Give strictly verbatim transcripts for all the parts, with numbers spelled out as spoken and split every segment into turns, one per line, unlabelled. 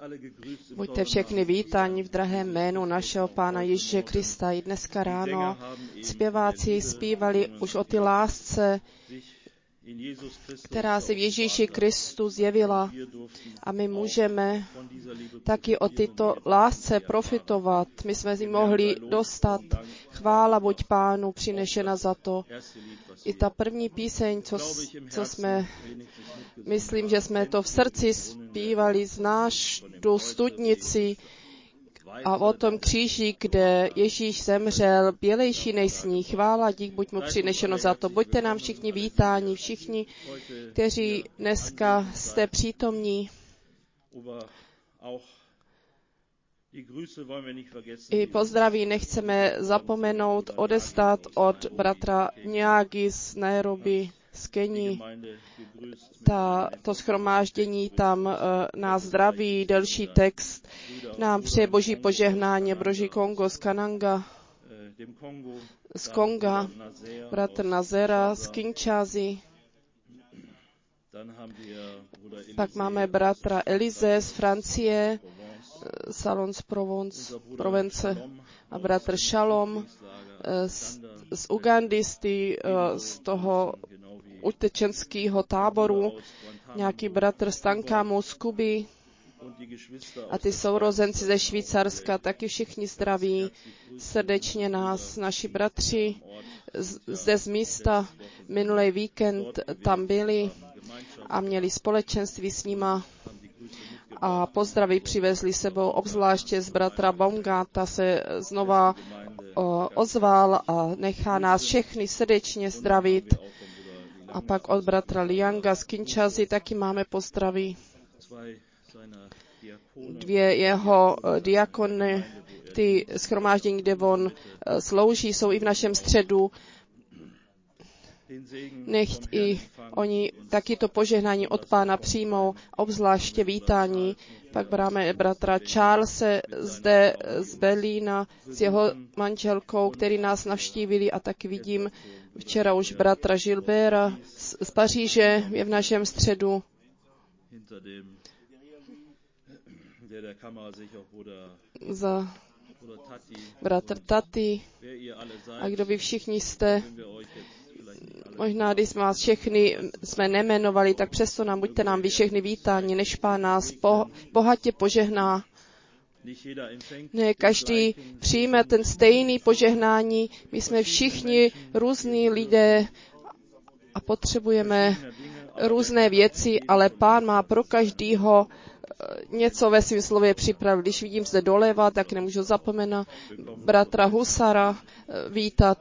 Buďte všechny vítáni v drahém jménu našeho Pána Ježíše Krista. I dneska ráno zpěváci zpívali už o ty lásce, která se v Ježíši Kristu zjevila. A my můžeme taky o tyto lásce profitovat. My jsme si mohli dostat. Chvála buď Pánu přinešena za to. I ta první píseň, co, co jsme, myslím, že jsme to v srdci zpívali, znáš tu studnici a o tom kříži, kde Ježíš zemřel, bělejší než sníh. Chvála, dík buď mu přinešeno za to. Buďte nám všichni vítáni, všichni, kteří dneska jste přítomní. I pozdraví nechceme zapomenout odestat od bratra Nyagi z Nairobi, z Keni. Ta, to shromáždění tam uh, nás zdraví, delší text nám přeje boží požehnání, broží Kongo z Kananga, z Konga, bratr Nazera z Kinshasy. Pak máme bratra Elize z Francie, Salon z Provence, Provence a bratr Shalom z, z Ugandy, z, tý, z toho utečenského táboru, nějaký bratr z Tankamu z Kuby a ty sourozenci ze Švýcarska, taky všichni zdraví srdečně nás, naši bratři z, zde z místa minulý víkend tam byli a měli společenství s nima a pozdraví přivezli sebou, obzvláště z bratra Baumgarta se znova o, ozval a nechá nás všechny srdečně zdravit. A pak od bratra Lianga z Kinshasy taky máme pozdraví. Dvě jeho diakony, ty shromáždění, kde on slouží, jsou i v našem středu. Nechť i oni taky to požehnání od Pána přijmou, obzvláště vítání. Pak máme bratra Charlese zde z Berlína s jeho manželkou, který nás navštívili a taky vidím včera už bratra Gilbera z, z Paříže je v našem středu. Za bratr Tati a kdo vy všichni jste. Možná, když jsme vás všechny jsme nemenovali, tak přesto nám buďte nám vy všechny vítáni, než Pán nás po, bohatě požehná. Ne, každý přijme ten stejný požehnání. My jsme všichni různí lidé a potřebujeme různé věci, ale Pán má pro každýho něco ve svém slově připravit. Když vidím zde doleva, tak nemůžu zapomenout bratra Husara vítat.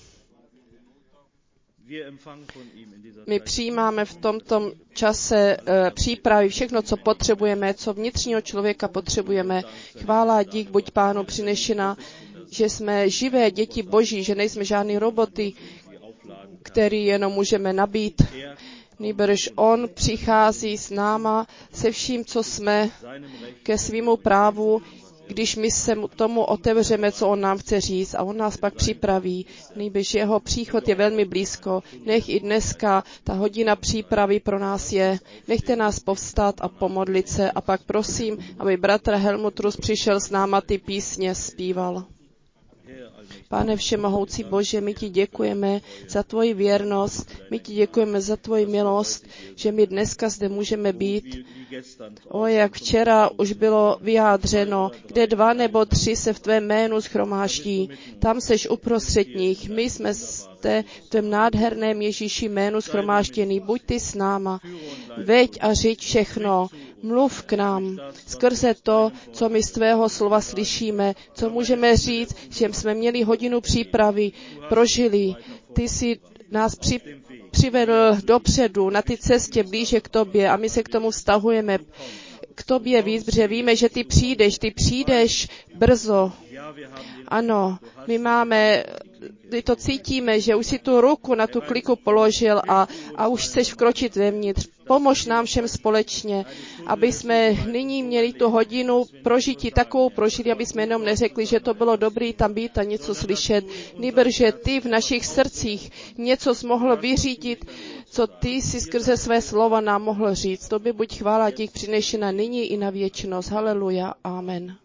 My přijímáme v tomto čase e, přípravy všechno, co potřebujeme, co vnitřního člověka potřebujeme. Chvála a dík buď Pánu přinešena, že jsme živé děti Boží, že nejsme žádný roboty, který jenom můžeme nabít. Nýbrž on přichází s náma se vším, co jsme, ke svému právu, když my se tomu otevřeme, co on nám chce říct a on nás pak připraví. Nýbrž jeho příchod je velmi blízko. Nech i dneska ta hodina přípravy pro nás je. Nechte nás povstat a pomodlit se a pak prosím, aby bratr Helmut Rus přišel s náma ty písně zpíval. Pane všemohoucí Bože, my ti děkujeme za tvoji věrnost, my ti děkujeme za tvoji milost, že my dneska zde můžeme být. O, jak včera už bylo vyjádřeno, kde dva nebo tři se v tvém jménu shromáždí, tam seš uprostřed nich. My jsme zde v tvém nádherném Ježíši jménu shromážděný. Buď ty s náma, veď a řiď všechno. Mluv k nám skrze to, co my z tvého slova slyšíme, co můžeme říct, že jsme měli hodinu přípravy, prožili. Ty jsi nás při, přivedl dopředu na ty cestě blíže k tobě a my se k tomu vztahujeme k tobě víc, protože víme, že ty přijdeš, ty přijdeš brzo. Ano, my máme, my to cítíme, že už si tu ruku na tu kliku položil a, a už chceš vkročit vevnitř. Pomož nám všem společně, aby jsme nyní měli tu hodinu prožití takovou prožili, aby jsme jenom neřekli, že to bylo dobrý tam být a něco slyšet, nýbrž, že ty v našich srdcích něco jsi mohl vyřídit, co ty jsi skrze své slova nám mohl říct. Tobě buď chvála dík přinešena nyní i na věčnost. Haleluja. Amen.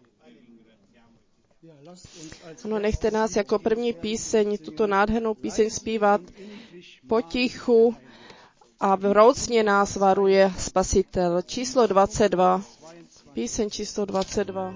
No, nechte nás jako první píseň, tuto nádhernou píseň zpívat potichu a vroucně nás varuje Spasitel. Číslo dvacet dva. Píseň číslo dvacet dva.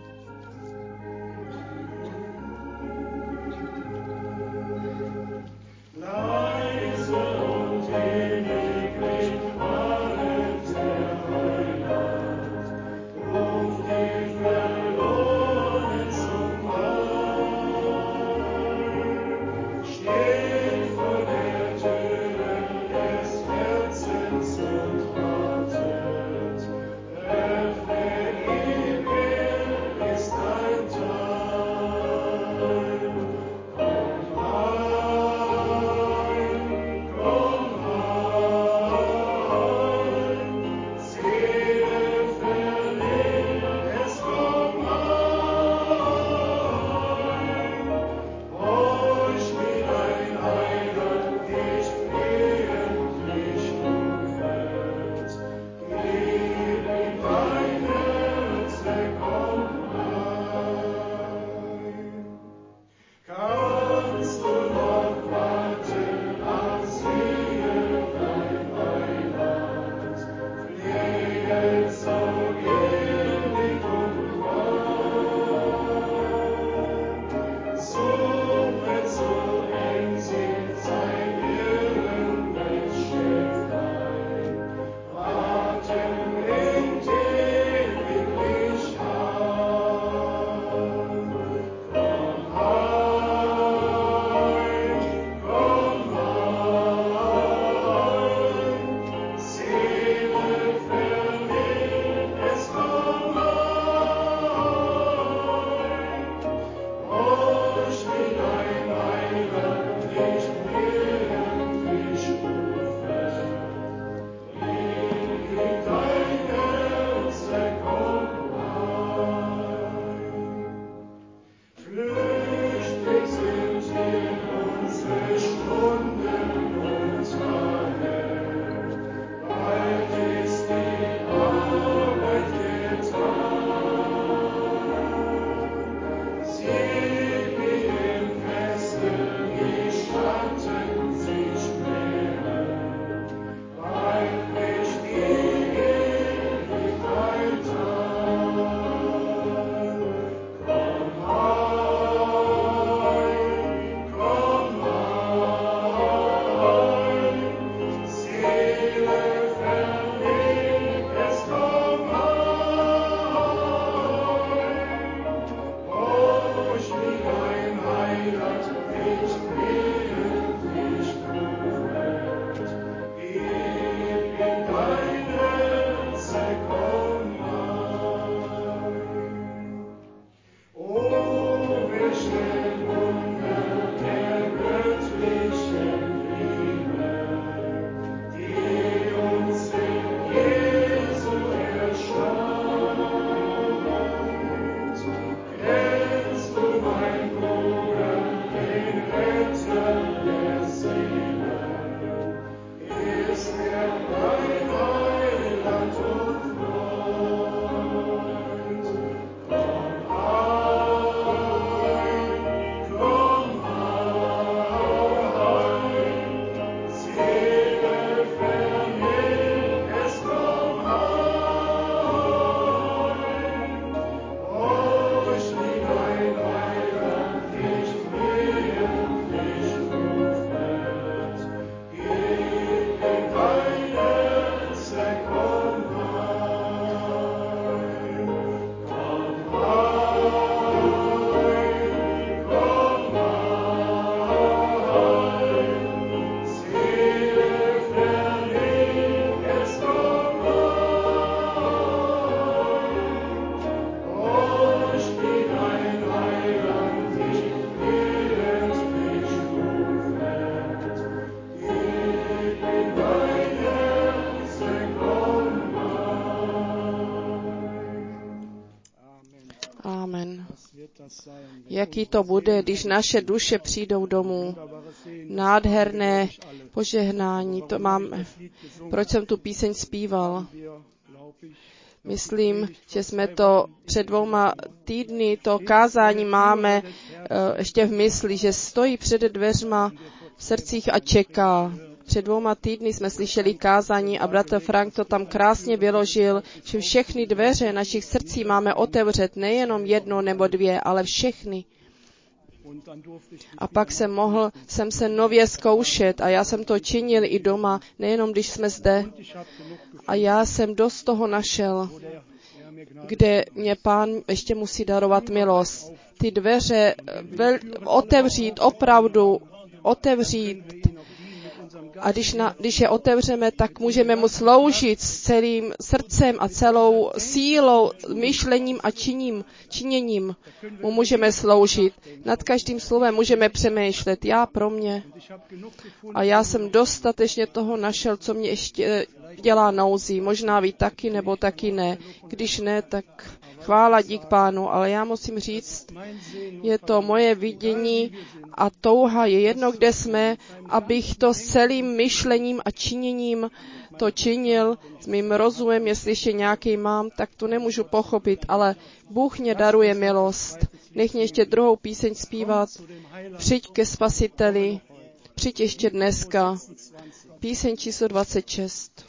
Amen. Jaký to bude, když naše duše přijdou domů? Nádherné požehnání, to máme. Proč jsem tu píseň zpíval? Myslím, že jsme to před dvouma týdny, to kázání máme uh, ještě v mysli, že stojí před dveřma v srdcích a čeká. Před dvouma týdny jsme slyšeli kázání a bratr Frank to tam krásně vyložil, že všechny dveře našich srdcí máme otevřet, nejenom jedno nebo dvě, ale všechny. A pak jsem mohl, jsem se nově zkoušet a já jsem to činil i doma, nejenom když jsme zde. A já jsem dost toho našel, kde mě Pán ještě musí darovat milost. Ty dveře vel, otevřít, opravdu otevřít. A když, na, když je otevřeme, tak můžeme mu sloužit s celým srdcem a celou sílou, myšlením a činím, činěním. Mu můžeme sloužit. Nad každým slovem můžeme přemýšlet. Já pro mě. A já jsem dostatečně toho našel, co mě ještě dělá nouzí. Možná vy taky, nebo taky ne. Když ne, tak chvála dík Pánu. Ale já musím říct, je to moje vidění a touha. Je jedno, kde jsme, abych to s celým myšlením a činěním to činil, s mým rozumem, jestli ještě nějaký mám, tak to nemůžu pochopit, ale Bůh mě daruje milost. Nech mě ještě druhou píseň zpívat. Přijď ke Spasiteli, přijď ještě dneska. Píseň číslo dvacet šest.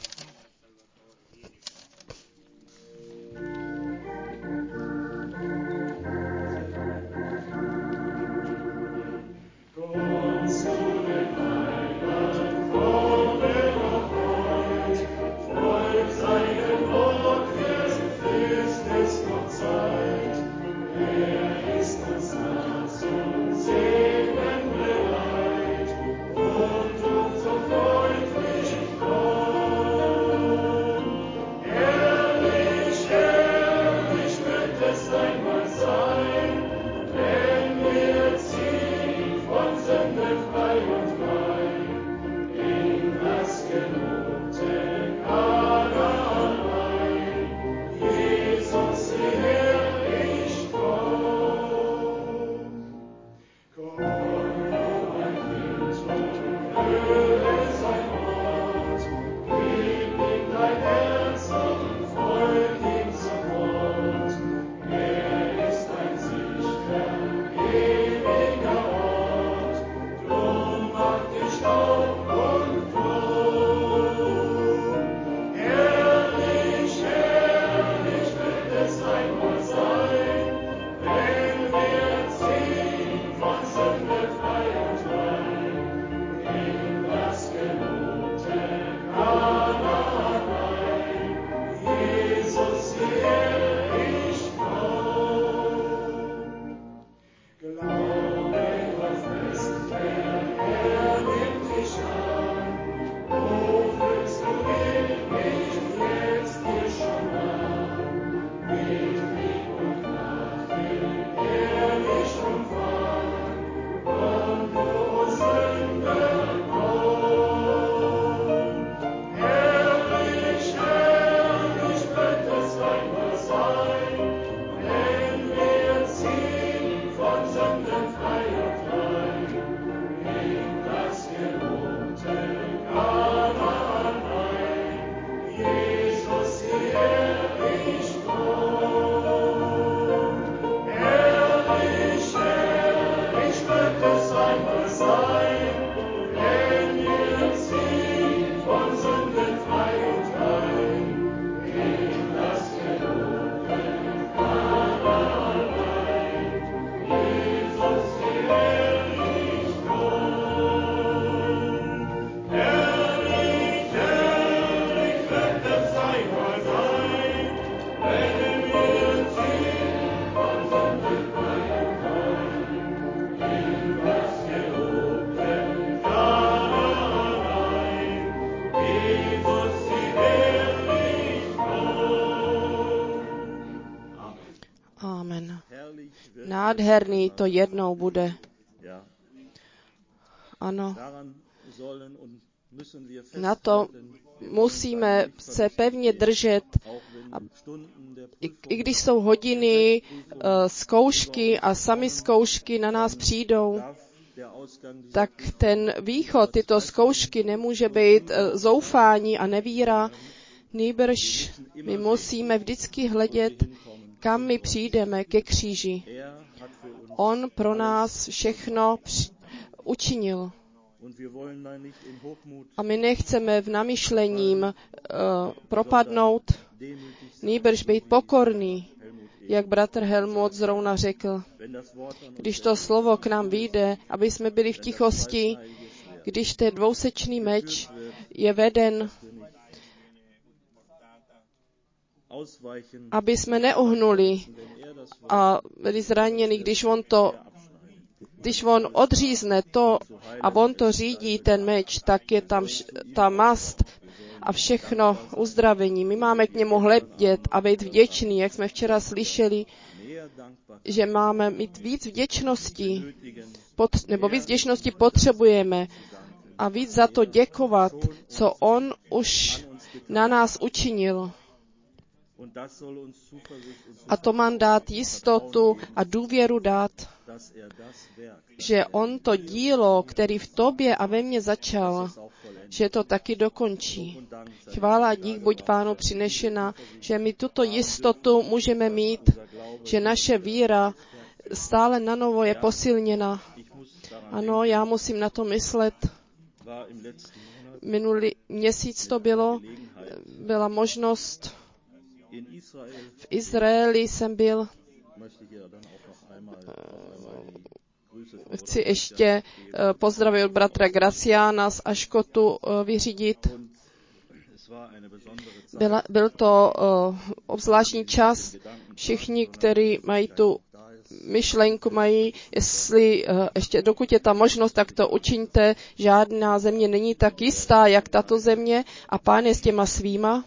Nádherný to jednou bude. Ano. Na to musíme se pevně držet. A i, I když jsou hodiny, uh, zkoušky a sami zkoušky na nás přijdou, tak ten východ, tyto zkoušky nemůže být uh, zoufání a nevíra. Nýbrž my musíme vždycky hledět, kam my přijdeme ke kříži. On pro nás všechno při- učinil. A my nechceme v namyšlením uh, propadnout, nýbrž být pokorný, jak bratr Helmut zrovna řekl. Když to slovo k nám vyjde, aby jsme byli v tichosti, když ten dvousečný meč je veden, aby jsme neuhnuli a byli zraněni, když on to Když on odřízne to a on to řídí, ten meč, tak je tam ta mast a všechno uzdravení. My máme k němu hledět a být vděční, jak jsme včera slyšeli, že máme mít víc vděčnosti, nebo víc vděčnosti potřebujeme a víc za to děkovat, co on už na nás učinil. A to mám dát jistotu a důvěru dát, že on to dílo, který v tobě a ve mně začal, že to taky dokončí. Chvála a dík buď Pánu přinešena, že my tuto jistotu můžeme mít, že naše víra stále nanovo je posilněna. Ano, já musím na to myslet. Minulý měsíc to bylo, byla možnost. V Izraeli jsem byl. Chci ještě pozdravit od bratra Graciana z Aškotu vyřídit. Byla, byl to uh, obzvláštní čas. Všichni, kteří mají tu myšlenku, mají, jestli uh, ještě dokud je ta možnost, tak to učiňte. Žádná země není tak jistá, jak tato země a Pán je s těma svýma.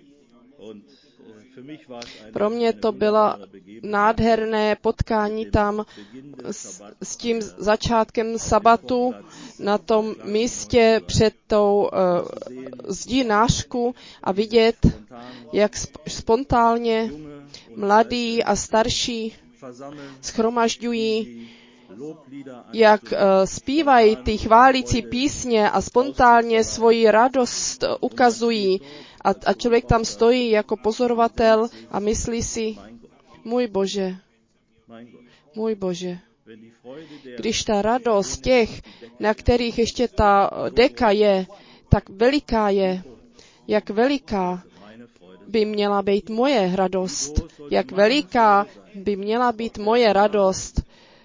Pro mě to bylo nádherné potkání tam s, s tím začátkem sabatu na tom místě před tou uh, zdí nášku a vidět, jak sp- spontánně mladí a starší shromažďují, jak uh, zpívají ty chválící písně a spontánně svoji radost ukazují. A, a člověk tam stojí jako pozorovatel a myslí si, můj Bože, můj Bože. Když ta radost těch, na kterých ještě ta deka je, tak veliká je, jak veliká by měla být moje radost, jak veliká by měla být moje radost,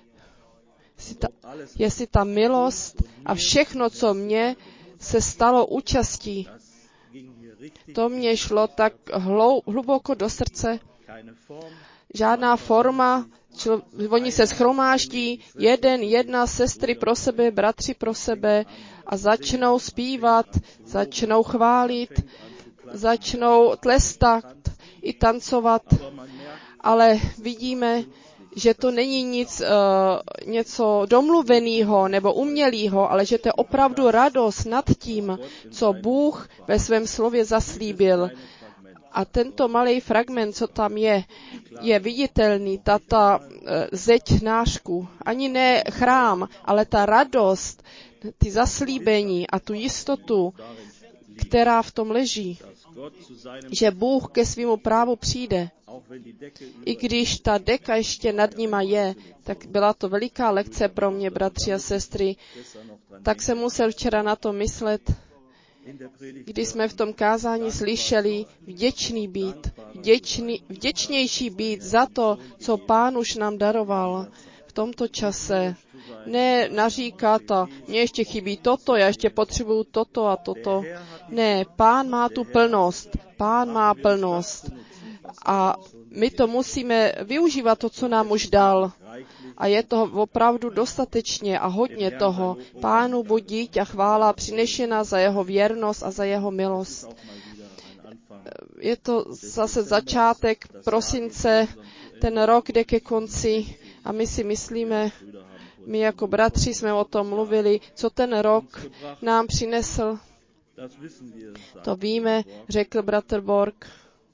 jestli ta milost a všechno, co mě se stalo účastí, to mě šlo tak hlou, hluboko do srdce. Žádná forma, člo, oni se shromáždí, jeden, jedna, sestry pro sebe, bratři pro sebe a začnou zpívat, začnou chválit, začnou tlestat i tancovat, ale vidíme, že to není nic, uh, něco domluveného nebo umělého, ale že to je opravdu radost nad tím, co Bůh ve svém slově zaslíbil. A tento malý fragment, co tam je, je viditelný, tata uh, zeď nášku. Ani ne chrám, ale ta radost, ty zaslíbení a tu jistotu, která v tom leží, že Bůh ke svému právu přijde. I když ta deka ještě nad nima je, tak byla to veliká lekce pro mě, bratři a sestry. Tak jsem musel včera na to myslet, když jsme v tom kázání slyšeli vděčný být, vděčný, vděčnější být za to, co Pán už nám daroval v tomto čase. Ne naříkat a mně ještě chybí toto, já ještě potřebuju toto a toto. Ne, Pán má tu plnost, Pán má plnost. A my to musíme využívat, to, co nám už dal. A je toho opravdu dostatečně a hodně toho. Pánu buď díť a chvála přinešena za jeho věrnost a za jeho milost. Je to zase začátek prosince, ten rok jde ke konci a my si myslíme, my jako bratři jsme o tom mluvili, co ten rok nám přinesl. To víme, řekl bratr Borg.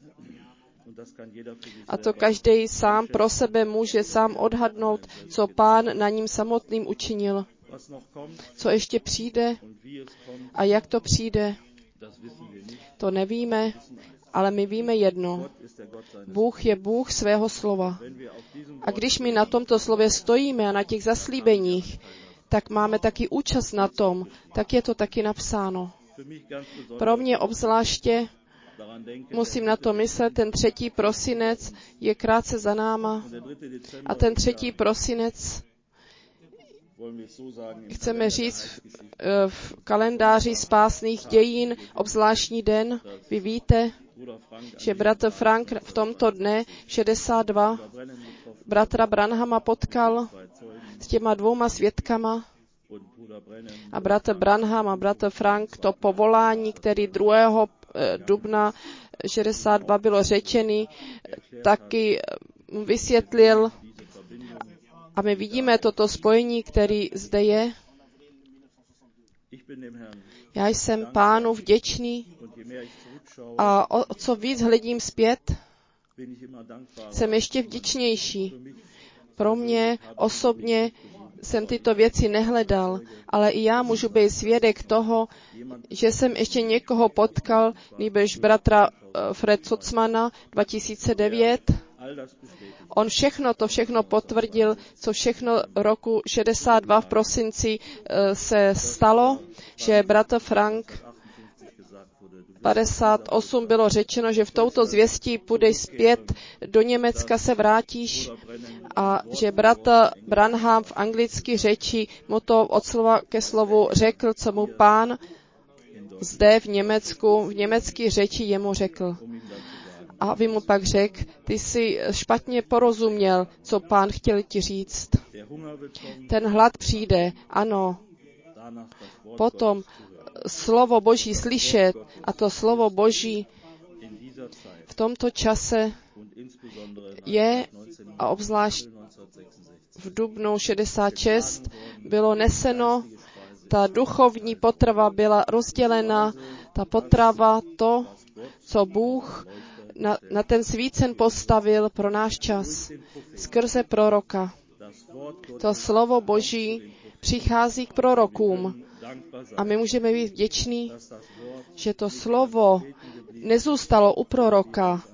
A to každý sám pro sebe může sám odhadnout, co Pán na ním samotným učinil. Co ještě přijde a jak to přijde, to nevíme, ale my víme jedno. Bůh je Bůh svého slova. A když my na tomto slově stojíme a na těch zaslíbeních, tak máme taky účast na tom, tak je to taky napsáno. Pro mě obzvláště musím na to myslet, ten třetí prosinec je krátce za náma a ten třetí prosinec, chceme říct v kalendáři spásných dějin, obzvláštní den, vy víte, že bratr Frank v tomto dne šedesát dva bratra Branhama potkal s těma dvouma svědkama a bratr Branham a bratr Frank to povolání, který druhého dubna šedesát dva bylo řečený, taky vysvětlil. A my vidíme toto spojení, který zde je. Já jsem Pánu vděčný a o co víc hledím zpět, jsem ještě vděčnější. Pro mě osobně jsem tyto věci nehledal, ale i já můžu být svědek toho, že jsem ještě někoho potkal, nýbrž bratra Fred Sotzmana dva tisíce devět. On všechno, to všechno potvrdil, co všechno roku šedesát dva v prosinci se stalo, že bratr Frank padesát osm bylo řečeno, že v touto zvěstí půjdeš zpět do Německa, se vrátíš a že bratr Branham v anglické řeči mu to od slova ke slovu řekl, co mu Pán zde v Německu, v německé řeči jemu řekl. A vy mu pak řekl, ty jsi špatně porozuměl, co Pán chtěl ti říct. Ten hlad přijde, ano. Potom slovo Boží slyšet a to slovo Boží v tomto čase je, a obzvlášť v dubnu šedesát šest bylo neseno, ta duchovní potrava byla rozdělena, ta potrava, to, co Bůh na, na ten svícen postavil pro náš čas, skrze proroka. To slovo Boží přichází k prorokům a my můžeme být vděční, že to slovo nezůstalo u proroka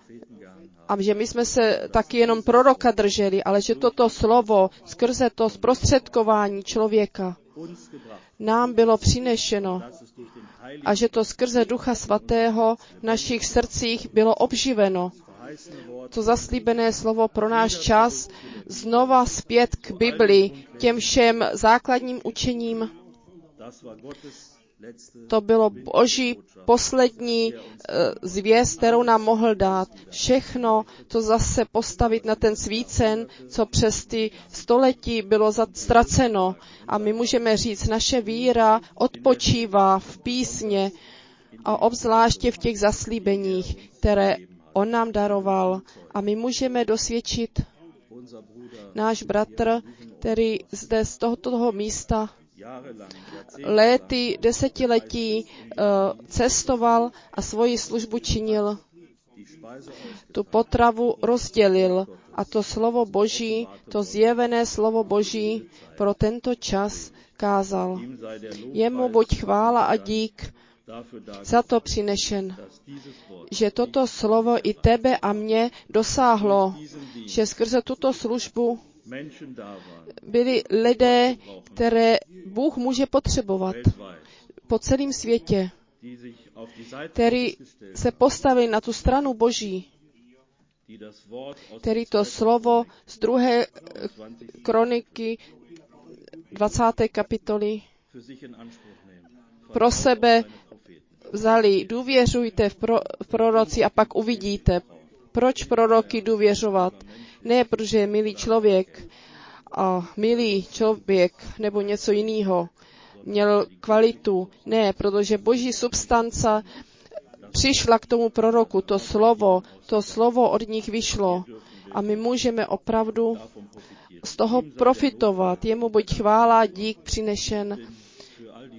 a že my jsme se taky jenom proroka drželi, ale že toto slovo skrze to zprostředkování člověka nám bylo přinešeno a že to skrze Ducha Svatého v našich srdcích bylo obživeno. To zaslíbené slovo pro náš čas znova zpět k Bibli, těm všem základním učením. To bylo Boží poslední zvěst, kterou nám mohl dát. Všechno to zase postavit na ten svícen, co přes ty století bylo ztraceno. A my můžeme říct, naše víra odpočívá v písně a obzvláště v těch zaslíbeních, které on nám daroval. A my můžeme dosvědčit náš bratr, který zde z tohoto toho místa léty, desetiletí cestoval a svoji službu činil. Tu potravu rozdělil a to slovo Boží, to zjevené slovo Boží pro tento čas kázal. Jemu buď chvála a dík za to přinešen, že toto slovo i tebe a mě dosáhlo, že skrze tuto službu byli lidé, které Bůh může potřebovat po celém světě, který se postavili na tu stranu Boží, který to slovo z druhé kroniky dvacáté kapitoly pro sebe vzali. Důvěřujte v, pro, v proroci a pak uvidíte. Proč proroky důvěřovat? Ne, protože je milý člověk a milý člověk nebo něco jiného měl kvalitu. Ne, protože Boží substance přišla k tomu proroku. To slovo, to slovo od nich vyšlo. A my můžeme opravdu z toho profitovat. Jemu buď chvála, dík přinešen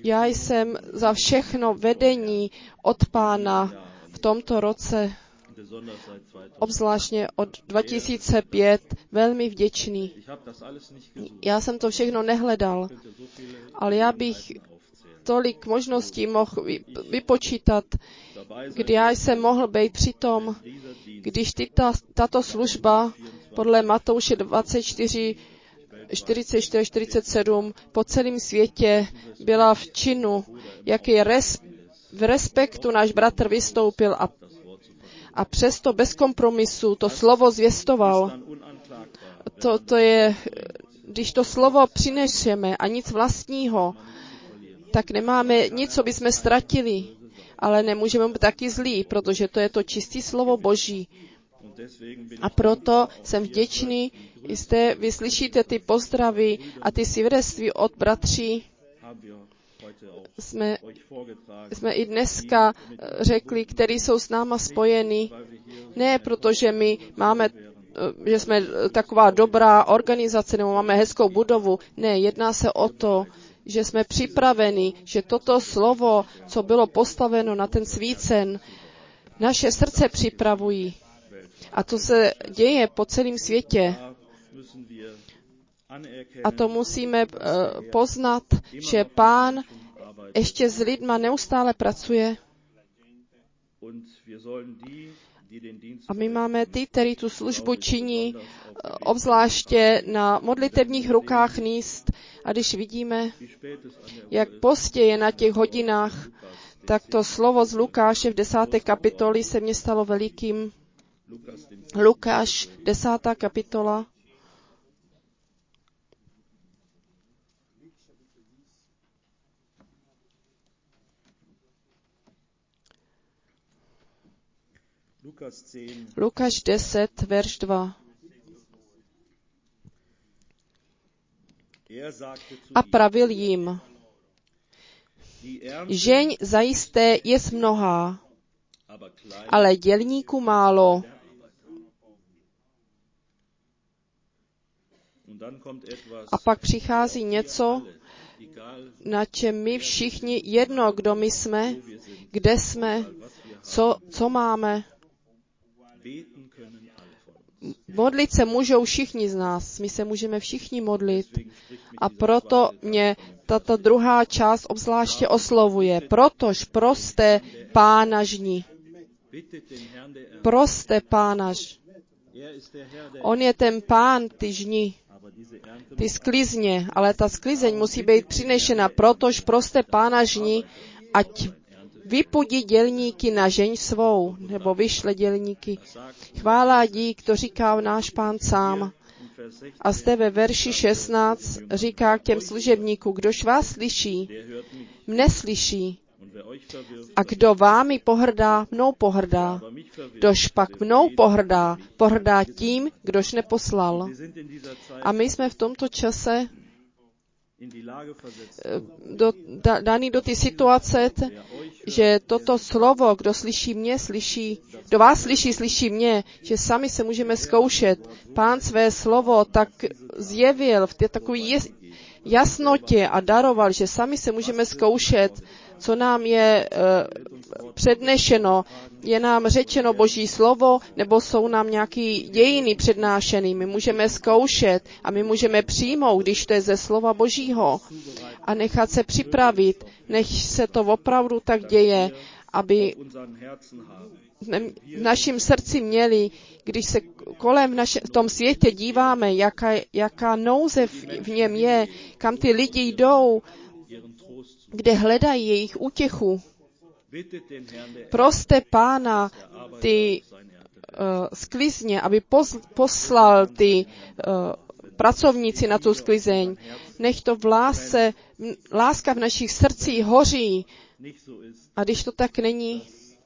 Já jsem za všechno vedení od Pána v tomto roce, obzvláštně od dva tisíce pět, velmi vděčný. Já jsem to všechno nehledal, ale já bych tolik možností mohl vypočítat, kdy já jsem mohl být při tom, když tyta, tato služba podle Matouše dvacet čtyři, čtyřicet čtyři, čtyřicet sedm po celém světě byla v činu, jaký res, v respektu náš bratr vystoupil a, a přesto bez kompromisu to slovo zvěstoval. To, to je, když to slovo přineseme a nic vlastního, tak nemáme nic, co bychom ztratili, ale nemůžeme být taky zlí, protože to je to čistý slovo Boží. A proto jsem vděčný, jste, vy slyšíte ty pozdravy a ty svědectví od bratří. Jsme, jsme i dneska řekli, který jsou s náma spojeni. Ne protože my máme, že jsme taková dobrá organizace nebo máme hezkou budovu. Ne, jedná se o to, že jsme připraveni, že toto slovo, co bylo postaveno na ten svícen, naše srdce připravují. A to se děje po celém světě. A to musíme uh, poznat, že Pán ještě s lidma neustále pracuje. A my máme ty, kteří tu službu činí, obzvláště na modlitevních rukách níst. A když vidíme, jak pozdě je na těch hodinách, tak to slovo z Lukáše v desáté kapitoli se mně stalo velikým. Lukáš, desátá kapitola. Lukáš deset, verš dva. A pravil jim, žeň zajisté je mnohá, ale dělníků málo. A pak přichází něco, na čem my všichni, jedno, kdo my jsme, kde jsme, co, co máme. Modlit se můžou všichni z nás. My se můžeme všichni modlit. A proto mě tato druhá část obzvláště oslovuje. Protož proste Pána žni. Proste Pána ž. On je ten Pán, ty žni, ty sklizně, ale ta sklizeň musí být přinešena. Protož proste Pána žni, ať vypudí dělníky na žeň svou, nebo vyšle dělníky. Chvála dík, to říká náš Pán sám. A zde ve verši šestnáct říká k těm služebníkům, kdož vás slyší, mne slyší. A kdo vámi pohrdá, mnou pohrdá. Kdož pak mnou pohrdá, pohrdá tím, kdož neposlal. A my jsme v tomto čase do, da, daný do té situace, že toto slovo, kdo slyší mě, slyší, kdo vás slyší, slyší mě, že sami se můžeme zkoušet. Pán své slovo tak zjevil v té takové jasnotě a daroval, že sami se můžeme zkoušet, co nám je uh, přednešeno. Je nám řečeno Boží slovo, nebo jsou nám nějaký dějiny přednášeny. My můžeme zkoušet a my můžeme přijmout, když to je ze slova Božího a nechat se připravit, nech se to opravdu tak děje, aby v našem srdci měli, když se kolem v, naše, v tom světě díváme, jaká, jaká nouze v, v něm je, kam ty lidi jdou, kde hledají jejich útěchu. Proste Pána ty uh, sklizně, aby pos, poslal ty uh, pracovníci na tu sklizeň. Nech to v lásce, láska v našich srdcích hoří. A když to tak není,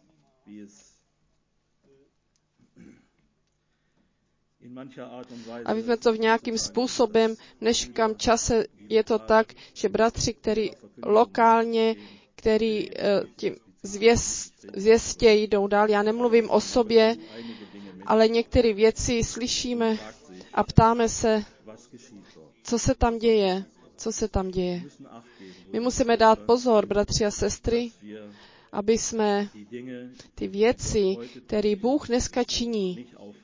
aby jsme to v nějakým způsobem, než kam čase je to tak, že bratři, který lokálně, který uh, tím zvěst, zvěstě jdou dál. Já nemluvím o sobě, ale některé věci slyšíme a ptáme se, co se tam děje. Co se tam děje? My musíme dát pozor, bratři a sestry, aby jsme ty věci, které Bůh dneska činí,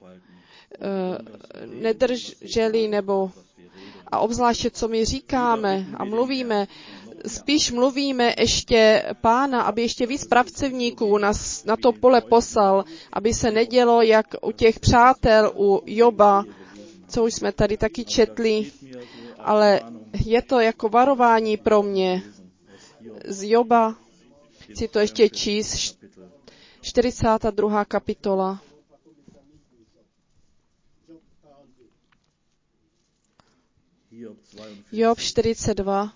nedrželi nebo a obzvláště, co my říkáme a mluvíme, spíš mluvíme ještě Pána, aby ještě víc pracovníků nás na to pole poslal, aby se nedělo, jak u těch přátel, u Joba, co už jsme tady taky četli, ale je to jako varování pro mě. Z Joba, si to ještě číst, čtyřicátá druhá kapitola. Job čtyřicet dva.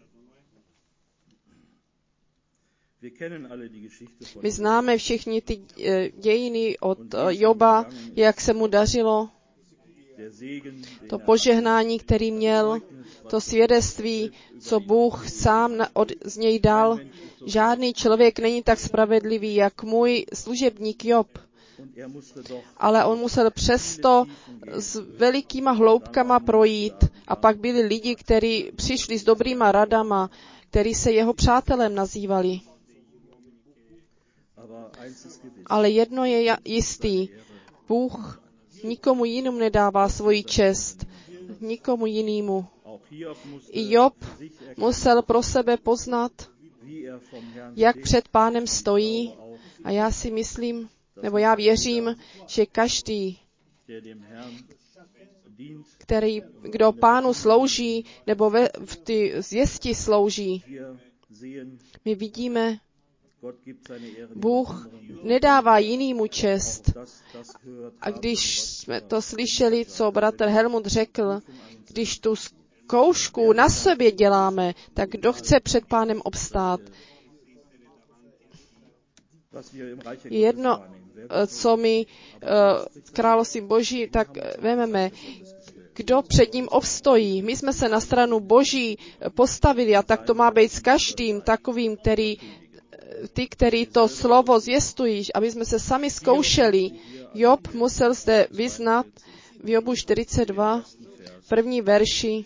My známe všichni ty dějiny od Joba, jak se mu dařilo, to požehnání, který měl, to svědectví, co Bůh sám od, z něj dal. Žádný člověk není tak spravedlivý, jak můj služebník Job. Ale on musel přesto s velikýma hloubkama projít. A pak byli lidi, kteří přišli s dobrýma radama, kteří se jeho přátelem nazývali. Ale jedno je jistý. Bůh nikomu jinému nedává svoji čest. Nikomu jinému. I Job musel pro sebe poznat, jak před Pánem stojí. A já si myslím, nebo já věřím, že každý, který, kdo Pánu slouží, nebo ve, v ty zvěsti slouží, my vidíme, Bůh nedává jinému čest. A když jsme to slyšeli, co bratr Helmut řekl, když tu zkoušku na sobě děláme, tak kdo chce před Pánem obstát? Jedno, co my království Boží, tak vememe, kdo před ním obstojí. My jsme se na stranu Boží postavili a tak to má být s každým takovým, který ty, který to slovo zvěstují, aby jsme se sami zkoušeli. Job musel zde vyznat v Jobu čtyřicet dva, první verši.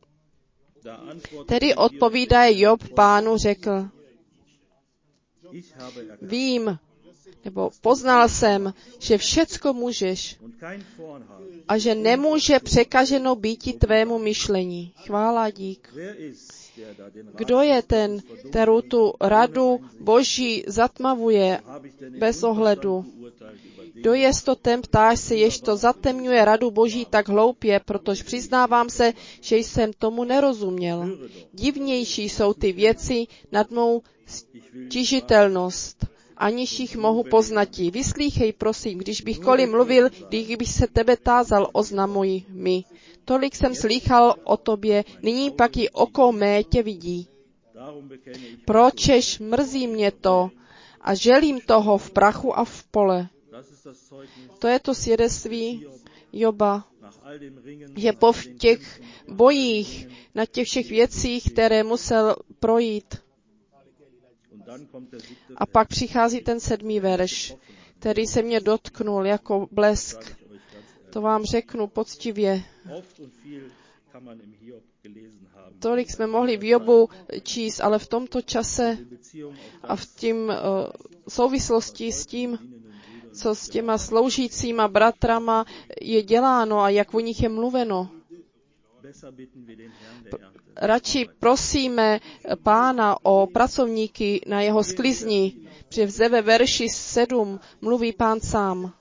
Tedy odpovídaje Job Pánu řekl, vím, nebo poznal jsem, že všecko můžeš a že nemůže překaženo býti tvému myšlení. Chvála dík. Kdo je ten, kterou tu radu Boží zatmavuje bez ohledu? Kdo je to ten, ptáš se, jež to zatemňuje radu Boží tak hloupě, protože přiznávám se, že jsem tomu nerozuměl. Divnější jsou ty věci nad mou stižitelnost, aniž jich mohu poznatí. Vyslíchej, prosím, když bych koli mluvil, když bych se tebe tázal, oznamuj mi. Tolik jsem slýchal o tobě, nyní pak i oko mé tě vidí. Pročež mrzí mě to a želím toho v prachu a v pole. To je to svědectví Joba, že po těch bojích, na těch všech věcích, které musel projít. A pak přichází ten sedmý verš, který se mě dotknul jako blesk. To vám řeknu poctivě. Tolik jsme mohli v Jobu číst, ale v tomto čase a v tím uh, souvislosti s tím, co s těma sloužícíma bratrama je děláno a jak o nich je mluveno. Radši prosíme Pána o pracovníky na jeho sklizni, protože v zde ve verši sedm mluví Pán sám.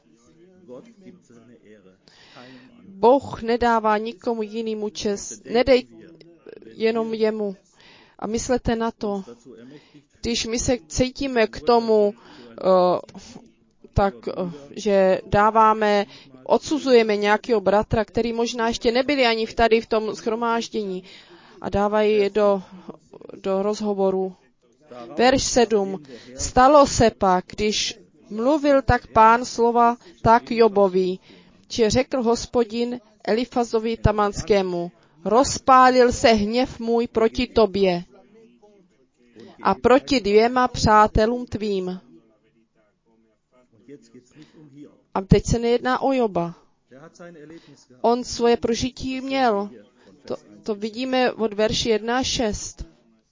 Bůh nedává nikomu jinému čest, nedej jenom jemu. A myslete na to, když my se cítíme k tomu, uh, tak, uh, že dáváme, odsuzujeme nějakého bratra, který možná ještě nebyli ani tady v tom shromáždění a dávají je do, do rozhovoru. Verš sedm. Stalo se pak, když mluvil tak Pán slova tak Jobovi, či řekl Hospodin Elifazovi Tamanskému, rozpálil se hněv můj proti tobě a proti dvěma přátelům tvým. A teď se nejedná o Joba. On svoje prožití měl. To, To vidíme od verši jedna až šest.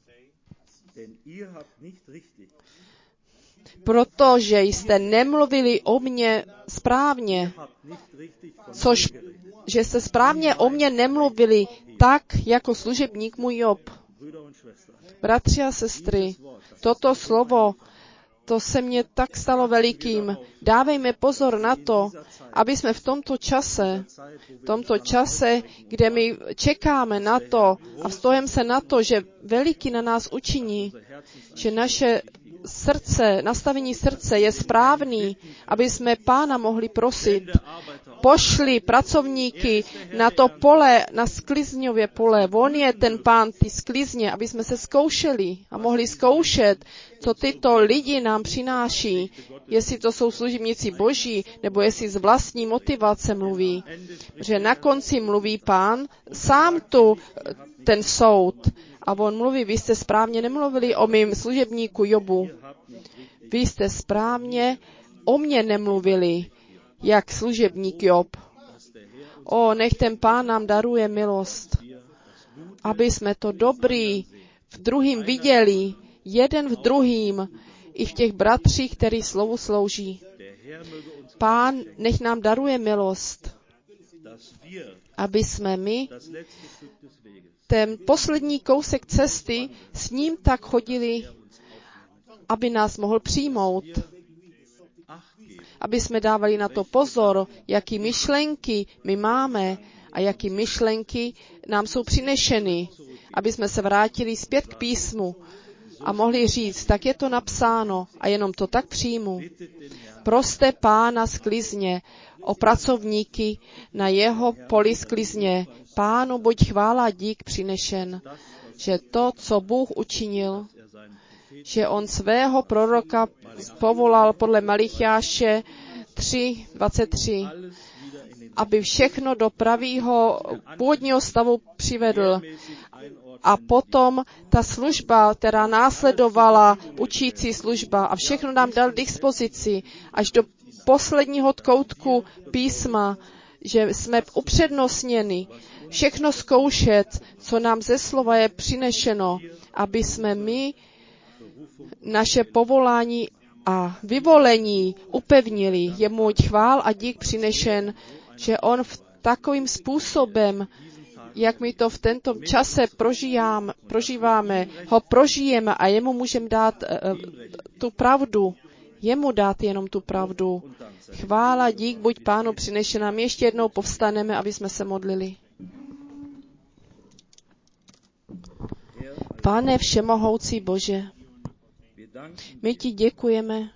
Protože jste nemluvili o mně správně, což, že jste správně o mně nemluvili tak, jako služebník můj Job. Bratři a sestry, toto slovo, to se mně tak stalo velikým. Dávejme pozor na to, aby jsme v tomto čase, v tomto čase, kde my čekáme na to a vstojeme se na to, že veliký na nás učiní, že naše srdce, nastavení srdce je správný, aby jsme Pána mohli prosit. Pošli pracovníky na to pole, na sklizňově pole. On je ten Pán, ty sklizně, aby jsme se zkoušeli a mohli zkoušet, co tyto lidi nám přináší. Jestli to jsou služebníci Boží, nebo jestli z vlastní motivace mluví. Že na konci mluví Pán, sám tu ten soud. A on mluví, vy jste správně nemluvili o mým služebníku Jobu. Vy jste správně o mně nemluvili, jak služebník Job. O, nech ten Pán nám daruje milost, aby jsme to dobrý v druhým viděli, jeden v druhým, i v těch bratřích, který slovu slouží. Pán nech nám daruje milost, aby jsme my ten poslední kousek cesty s ním tak chodili, aby nás mohl přijmout. Aby jsme dávali na to pozor, jaký myšlenky my máme a jaký myšlenky nám jsou přinešeny. Aby jsme se vrátili zpět k písmu a mohli říct, tak je to napsáno a jenom to tak přijmu. Proste Pána sklizně o pracovníky na jeho poli sklizně. Pánu buď chvála a dík přinešen, že to, co Bůh učinil, že on svého proroka povolal podle Malichiáše tři dvacet tři, aby všechno do pravýho původního stavu přivedl. A potom ta služba, která následovala, učící služba, a všechno nám dal k dispozici až do posledního koutku písma, že jsme upřednostněni všechno zkoušet, co nám ze slova je přinešeno, aby jsme my naše povolání a vyvolení upevnili. Jemu chvál a dík přinešen, že on v takovým způsobem, jak my to v tento čase prožijám, prožíváme, ho prožijeme a jemu můžeme dát uh, tu pravdu. Jemu dát jenom tu pravdu. Chvála, dík buď Pánu přinešena. My ještě jednou povstaneme, aby jsme se modlili. Pane všemohoucí Bože, my ti děkujeme,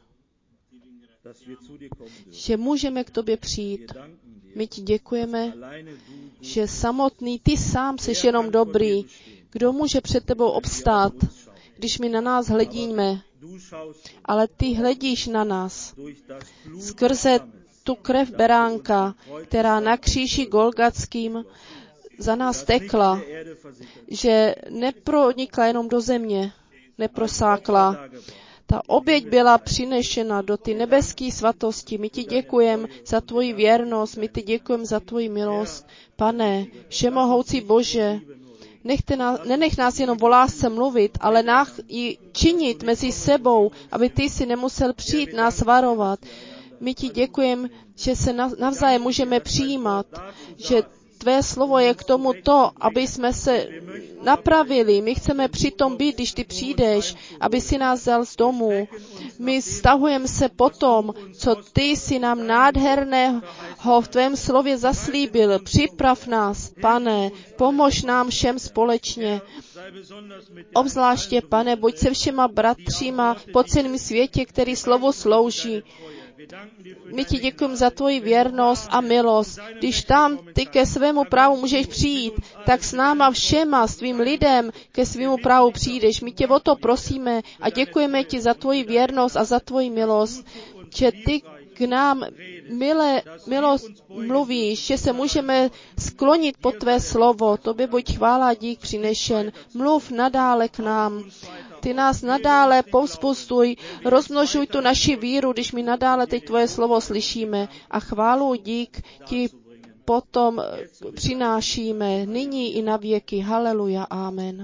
že můžeme k tobě přijít. My ti děkujeme, že samotný ty sám jsi jenom dobrý. Kdo může před tebou obstát, když my na nás hledíme? Ale ty hledíš na nás skrze tu krev beránka, která na kříži Golgatským za nás tekla, že nepronikla jenom do země, neprosákla. Ta oběť byla přinešena do ty nebeské svatosti. My ti děkujeme za tvoji věrnost, my ti děkujeme za tvoji milost. Pane, všemohoucí Bože, nechte nás, nenech nás jenom o lásce mluvit, ale nás ji činit mezi sebou, aby ty si nemusel přijít nás varovat. My ti děkujeme, že se navzájem můžeme přijímat, že tvé slovo je k tomu to, aby jsme se napravili. My chceme přitom být, když ty přijdeš, aby si nás vzal z domu. My stahujeme se potom, co ty si nám nádherného v tvém slově zaslíbil. Připrav nás, Pane, pomož nám všem společně. Obzvláště, Pane, buď se všema bratříma po celém světě, který slovo slouží. My ti děkujeme za tvoji věrnost a milost. Když tam ty ke svému právu můžeš přijít, tak s náma všema, s tvým lidem ke svému právu přijdeš. My tě o to prosíme a děkujeme ti za tvoji věrnost a za tvoji milost, že ty k nám milé, milost mluvíš, že se můžeme sklonit pod tvé slovo. Tobě buď chvála a dík přinešen. Mluv nadále k nám. Ty nás nadále povzbuzuj, rozmnožuj tu naši víru, když my nadále teď tvoje slovo slyšíme. A chválu dík ti potom přinášíme nyní i na věky. Haleluja, amen.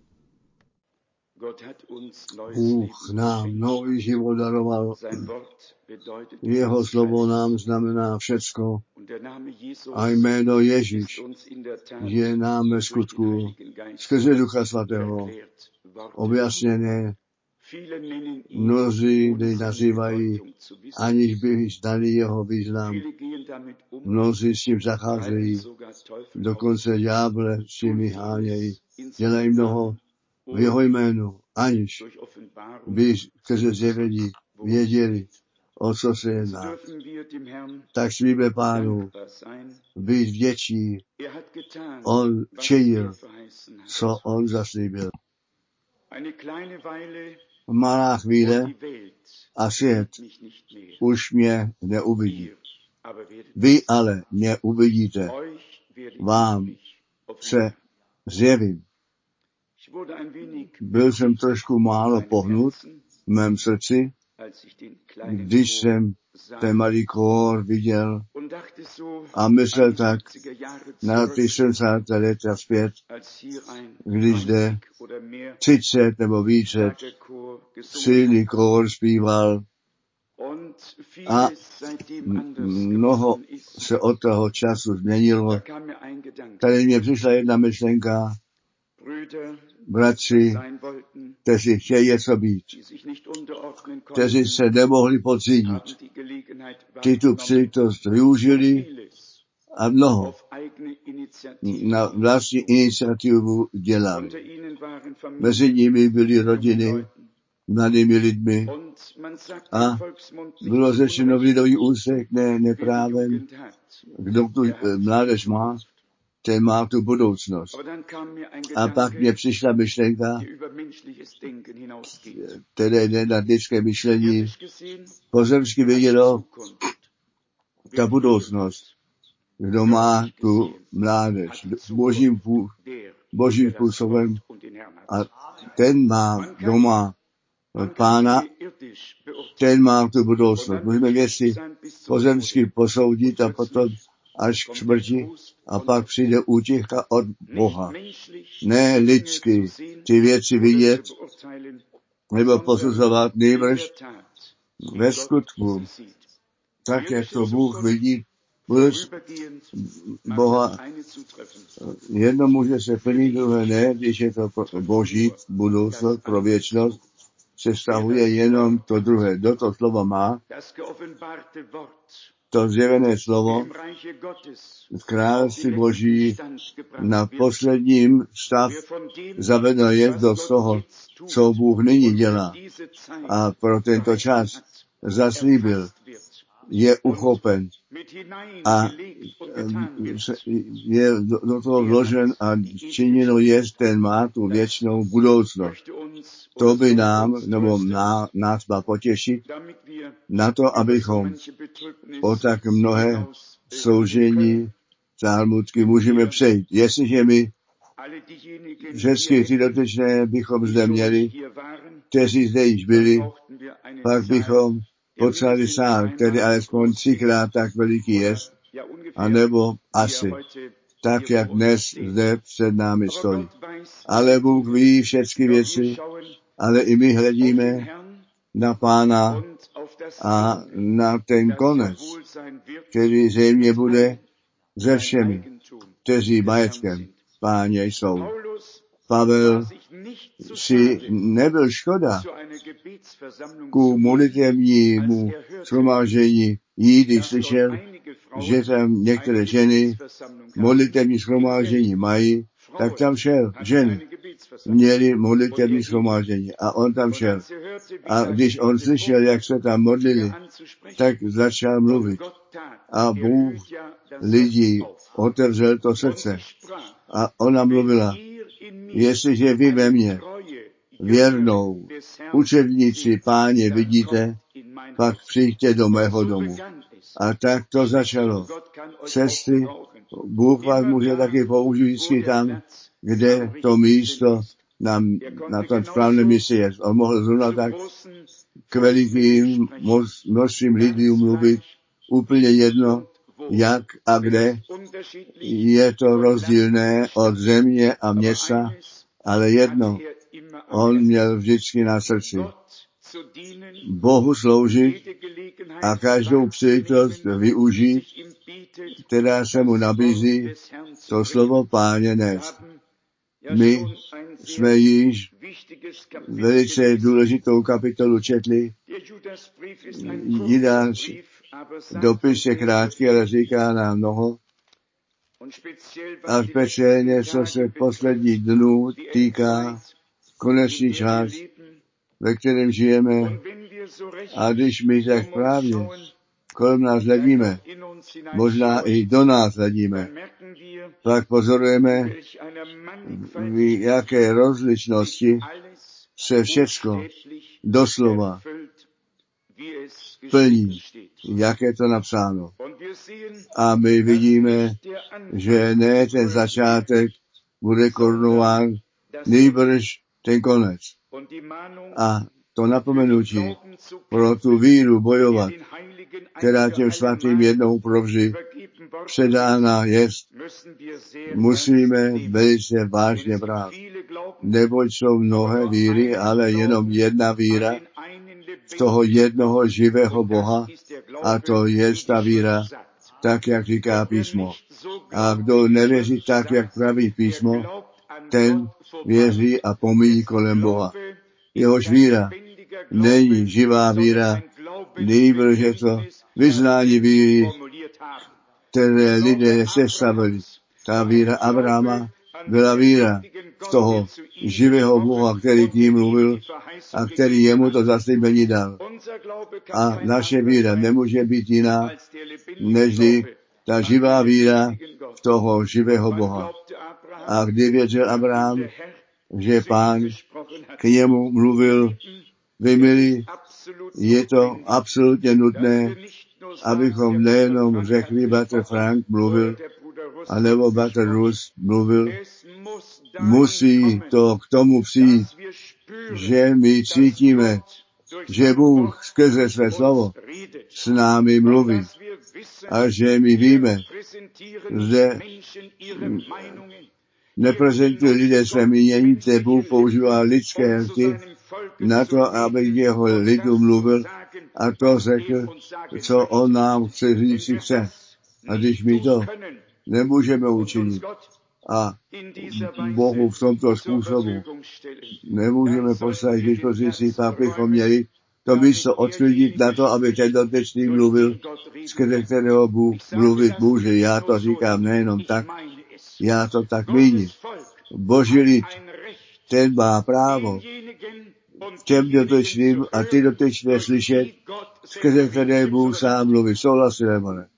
Bůh nám nový život daroval. Jeho slovo nám znamená všecko. A jméno Ježíš je nám ve skutku skrze Ducha Svatého objasněné. Mnozí jej nazývají, aniž by znali jeho význam. Mnozí s tím zacházejí, dokonce ďáble s tím vyhánějí. Dělají mnoho v jeho jménu, aniž by skrze zjevení věděli, o co se jedná. Tak smíme Pánu být vděčí. On činil, co on zaslíbil. Malá chvíle a svět už mě neuvidí. Vy ale mě uvidíte. Vám se zjevím. Byl jsem trošku málo pohnut v mém srdci, když jsem ten malý kór viděl a myslel tak na ty sedmdesátá léta zpět, když zde třicet nebo více silný kór zpíval a mnoho se od toho času změnilo. Tady mě přišla jedna myšlenka, bratři, kteří chtějí něco být, kteří se nemohli podřídit, ty tu příležitost využili a mnoho na vlastní iniciativu dělali. Mezi nimi byly rodiny, mladými lidmi a bylo řečeno v lidový úsek, ne, neprávem, kdo tu mládež má, ten má tu budoucnost. A pak mě přišla myšlenka, které jde na lidské myšlení, pozemsky vidělo ta budoucnost, kdo má tu mládež božím, božím způsobem a ten má doma Pána, ten má tu budoucnost. Můžeme věci pozemsky posoudit a potom až k smrti a pak přijde útěcha od Boha. Ne lidsky ty věci vidět nebo posuzovat, nejbrž ve skutku, tak jak to Bůh vidí, Boha jedno může se plnit, druhé ne, když je to boží budoucnost pro věčnost, se vztahuje jenom to druhé. Kdo to slovo má, to zjevené slovo v království boží na posledním stav zavedeno je do toho, co Bůh nyní dělá a pro tento čas zaslíbil, je uchopen a je do, do toho vložen a činěno je, ten má tu věčnou budoucnost. To by nám, nebo ná, nás má potěšit, na to, abychom o tak mnohé soužení zálmutky můžeme přejít. Jestliže my všechny ty dotyčné bychom zde měli, kteří zde již byli, pak bychom potřebovali sál, který alespoň třikrát tak veliký je, anebo asi tak, jak dnes zde před námi stojí. Ale Bůh ví všechny věci, ale i my hledíme na Pána a na ten konec, který zřejmě bude ze všemi, kteří majetkem Páně jsou. Pavel si nebyl škoda ku modlitevnímu shromáždění jít, když slyšel, že tam některé ženy modlitevní shromáždění mají, tak tam šel. Ženy měli modlitevní shromáždění a on tam šel. A když on slyšel, jak se tam modlili, tak začal mluvit. A Bůh lidí otevřel to srdce. A ona mluvila, jestliže vy ve mně věrnou učednici Páně vidíte, pak přijďte do mého domu. A tak to začalo. Sestry, Bůh vás může taky použít vždycky tam, kde to místo na, na tom správném místě je. On mohl zrovna tak k velikým množstvím lidí mluvit úplně jedno, jak a kde. Je to rozdílné od země a města, ale jedno on měl vždycky na srdci. Bohu sloužit a každou příležitost využít, která se mu nabízí, to slovo Páně nést. My jsme již velice důležitou kapitolu četli. Judáš dopis je krátký, ale říká nám mnoho. A speciálně, co se posledních dnů týká, konečný čas, ve kterém žijeme. A když my tak správně kolem nás hledíme, možná i do nás hledíme, pak pozorujeme, v jaké rozličnosti se všecko doslova plní, jak je to napsáno. A my vidíme, že ne ten začátek bude korunován, nýbrž ten konec. A to napomenutí pro tu víru bojovat, která těm svatým jednou provždy předána jest, musíme velice vážně brát. Neboť jsou mnohé víry, ale jenom jedna víra v toho jednoho živého Boha, a to je ta víra, tak, jak říká písmo. A kdo nevěří tak, jak praví písmo, ten věří a pomíjí kolem Boha. Jehož víra není živá víra, nýbrž je to vyznání víry, které lidé sestavili. Ta víra Abrahama byla víra v toho živého Boha, který k ním mluvil a který jemu to zaslíbení dal. A naše víra nemůže být jiná, nežli ta živá víra v toho živého Boha. A kdy věřil Abraham, že Pán k němu mluvil, vy milí, je to absolutně nutné, abychom nejenom řekli, bratr Frank mluvil, anebo bratr Rus mluvil, musí to k tomu přijít, že my cítíme, že Bůh skrze své slovo s námi mluví a že my víme, že neprezentují lidé své mínění, že Bůh používá lidské rty na to, aby jeho lidu mluvil a to řekl, co on nám chce říct, si chce. A když my to nemůžeme učinit a Bohu v tomto způsobu nemůžeme postavit dispozici, pak bychom měli to místo odklidit na to, aby ten dotyčný mluvil, skrze kterého Bůh mluvit může. Já to říkám nejenom tak, já to tak míním. Boží lid, ten má právo těm dotyčným a ty dotyčné slyšet, skrze které Bůh sám mluví. Souhlasí, nebo ne?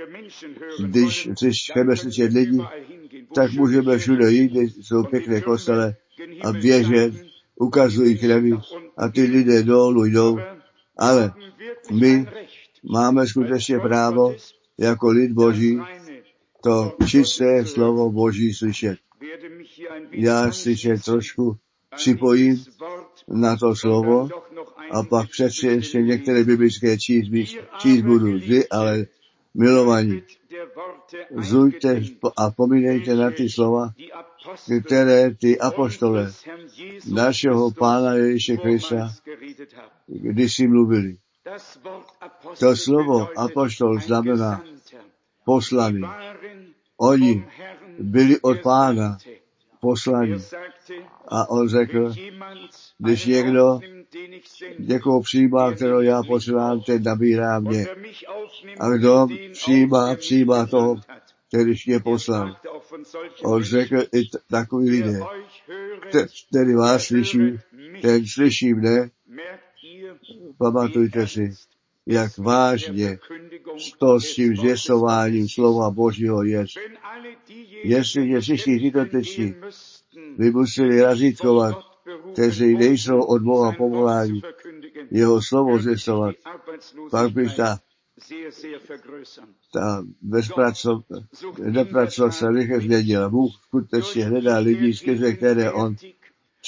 Když chceme slyšet lidi, tak můžeme všude jít, kde jsou pěkné kostele a běžet, ukazují chleby a ty lidé dolů jdou. Ale my máme skutečně právo jako lid Boží to čisté slovo Boží slyšet. Já slyšet trošku připojím na to slovo a pak přece ještě některé biblické číst, číst budu vždy, ale milovaní. Zujte a pomínejte na ty slova, které ty apostole našeho Pána Ježíše Krista kdysi mluvili. To slovo apostol znamená poslaný. Oni byli od Pána poslaní. A on řekl, když někdo někoho přijímá, kterého já posílám, ten nabírá mě. A kdo přijímá, přijímá toho, který mě poslal. On řekl i t- takový lidé, který vás slyší, ten slyší mne. Pamatujte si, jak vážně to s tím zvěstováním slova Božího je. Jestli všichni tyto teční by museli razítkovat, kteří nejsou od Boha povolání, jeho slovo zvěstovat, pak by ta, ta bezpracost se rychle změnila. Bůh skutečně hledá lidi, skrze které on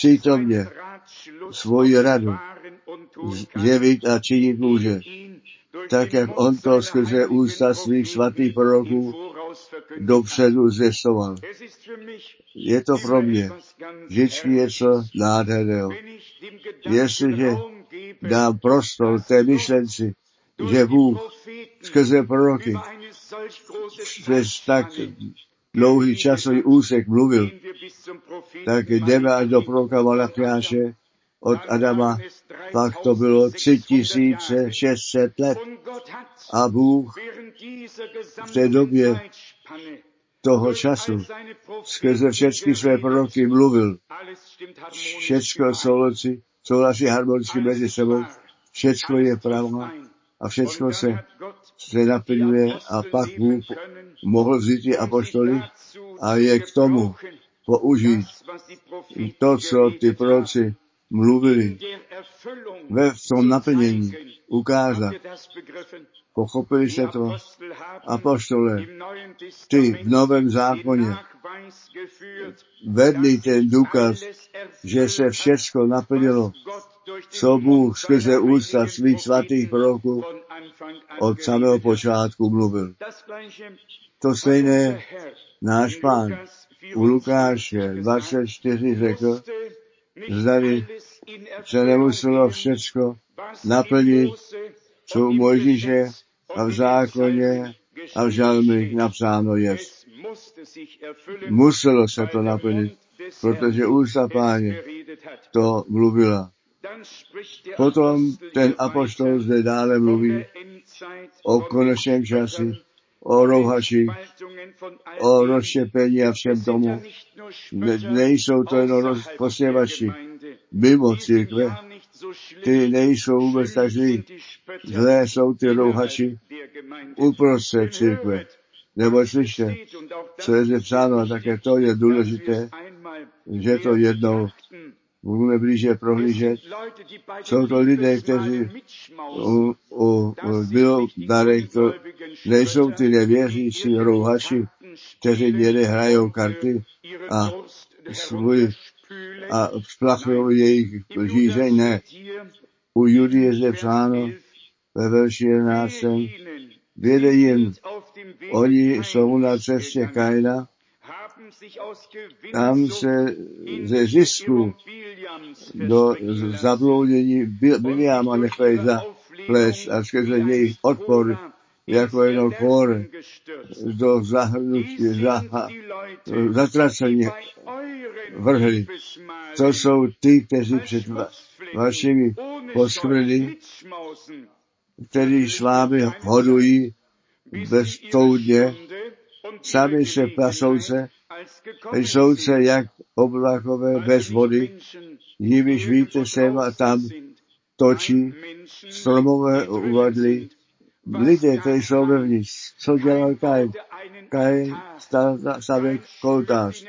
přítomně svoji radu zjevit a činit může. tak jak on to skrze ústa svých svatých proroků dopředu zvěstoval. Je to pro mě vždycky něco nádherného. Jestliže dám prostor té myšlenci, že Bůh skrze proroky přes tak dlouhý časový úsek mluvil, tak jdeme až do proroka Malachiáše od Adama, pak to bylo tři tisíce šest set let. A Bůh v té době toho času skrze všechny své proroky mluvil. Všecko souhlasí, souhlasí harmonicky mezi sebou, všecko je pravda a všecko se, se naplňuje a pak Bůh mohl vzít i apoštoly a je k tomu použít to, co ty proroci mluvili, ve v tom naplnění ukázat. Pochopili se to? Apoštole, ty v Novém zákoně vedli ten důkaz, že se všecko naplnilo, co Bůh skrze ústa svých svatých proroků od samého počátku mluvil. To stejné náš Pán u Lukáše dvacet čtyři řekl, zdali se nemuselo všecko naplnit, co u Mojžíše a v zákoně a v žalmích napsáno je. Muselo se to naplnit, protože ústa Páně to mluvila. Potom ten apoštol zde dále mluví o konečném časi, o rouhači, o rozštěpení a všem tomu. Ne, nejsou to jenom posměvači mimo církve, ty nejsou vůbec tak zlí. Zlé jsou ty rouhači uprostřed církve. Nebo slyšte, co je zde psáno, a také to je důležité, že to jednou budeme blíže prohlížet. Jsou to lidé, kteří u, u, u bylo darek, to nejsou ty nevěřící rouhači, kteří někde hrajou karty a svůj a splachují jejich žízeň, ne. U Judy je zde psáno ve verši jedenáctém věde jim, oni jsou na cestě Kaina, tam se ze zisku do zabloudění Biliáma nechají zaplést a skrze jejich odpor jako jenom kór do zahrnutí, za, zatracení vrhli. To jsou ty, kteří před va, vašimi poskvrny, kteří s vámi hodují beztoudně, sami se pasouce, jsou se jak oblakové bez vody, jimiž víte sem a tam točí, stromové uvadly, lidé, kteří jsou vevnitř, co dělal Kain? Kain stavěl koltář.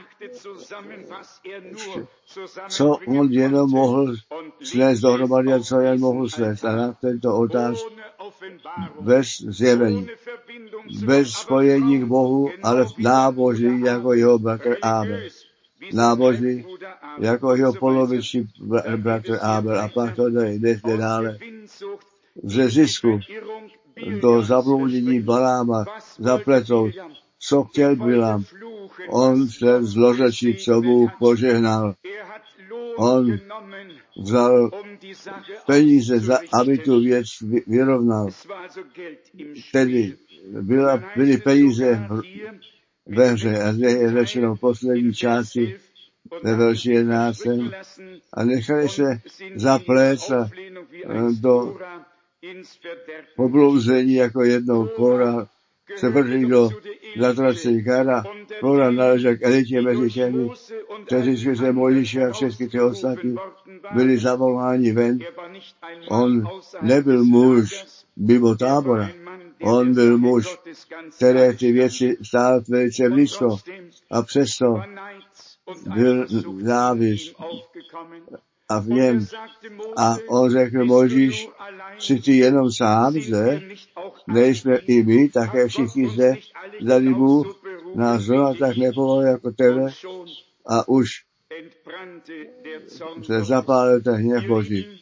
Co on jenom mohl snést dohromady a co jen mohl snést. A na tento oltář bez zjevení, bez spojení k Bohu, ale náboží jako jeho bratr Abel. Náboží jako jeho poloviční bratr Abel. A pak to jde dále. Ze zisku do zabloudění Baláma zapletou, co chtěl Bilám. On se zlořečí, co Bůh požehnal. On vzal peníze, za, aby tu věc vyrovnal. Tedy byla, byly peníze ve hře a zde je řečeno v poslední části ve verši jedenáctém a nechali se zaplést do poblouzení jako jednou Kóra se vrhli do zatracení Kára. Kóra náležel k elitě mezi těmi, kteří skrze Mojžíše a všechny ty ostatní byli zavoláni ven. On nebyl muž mimo tábora. On byl muž, které ty věci stál velice blízko a přesto byl závis a v něm. A on řekl Mojžíš, jsi ty jenom sám zde, nejsme i my, také všichni zde, zdali Bůh nás zrovna tak nepovolil jako tebe a už se zapálil ten hněv Boží.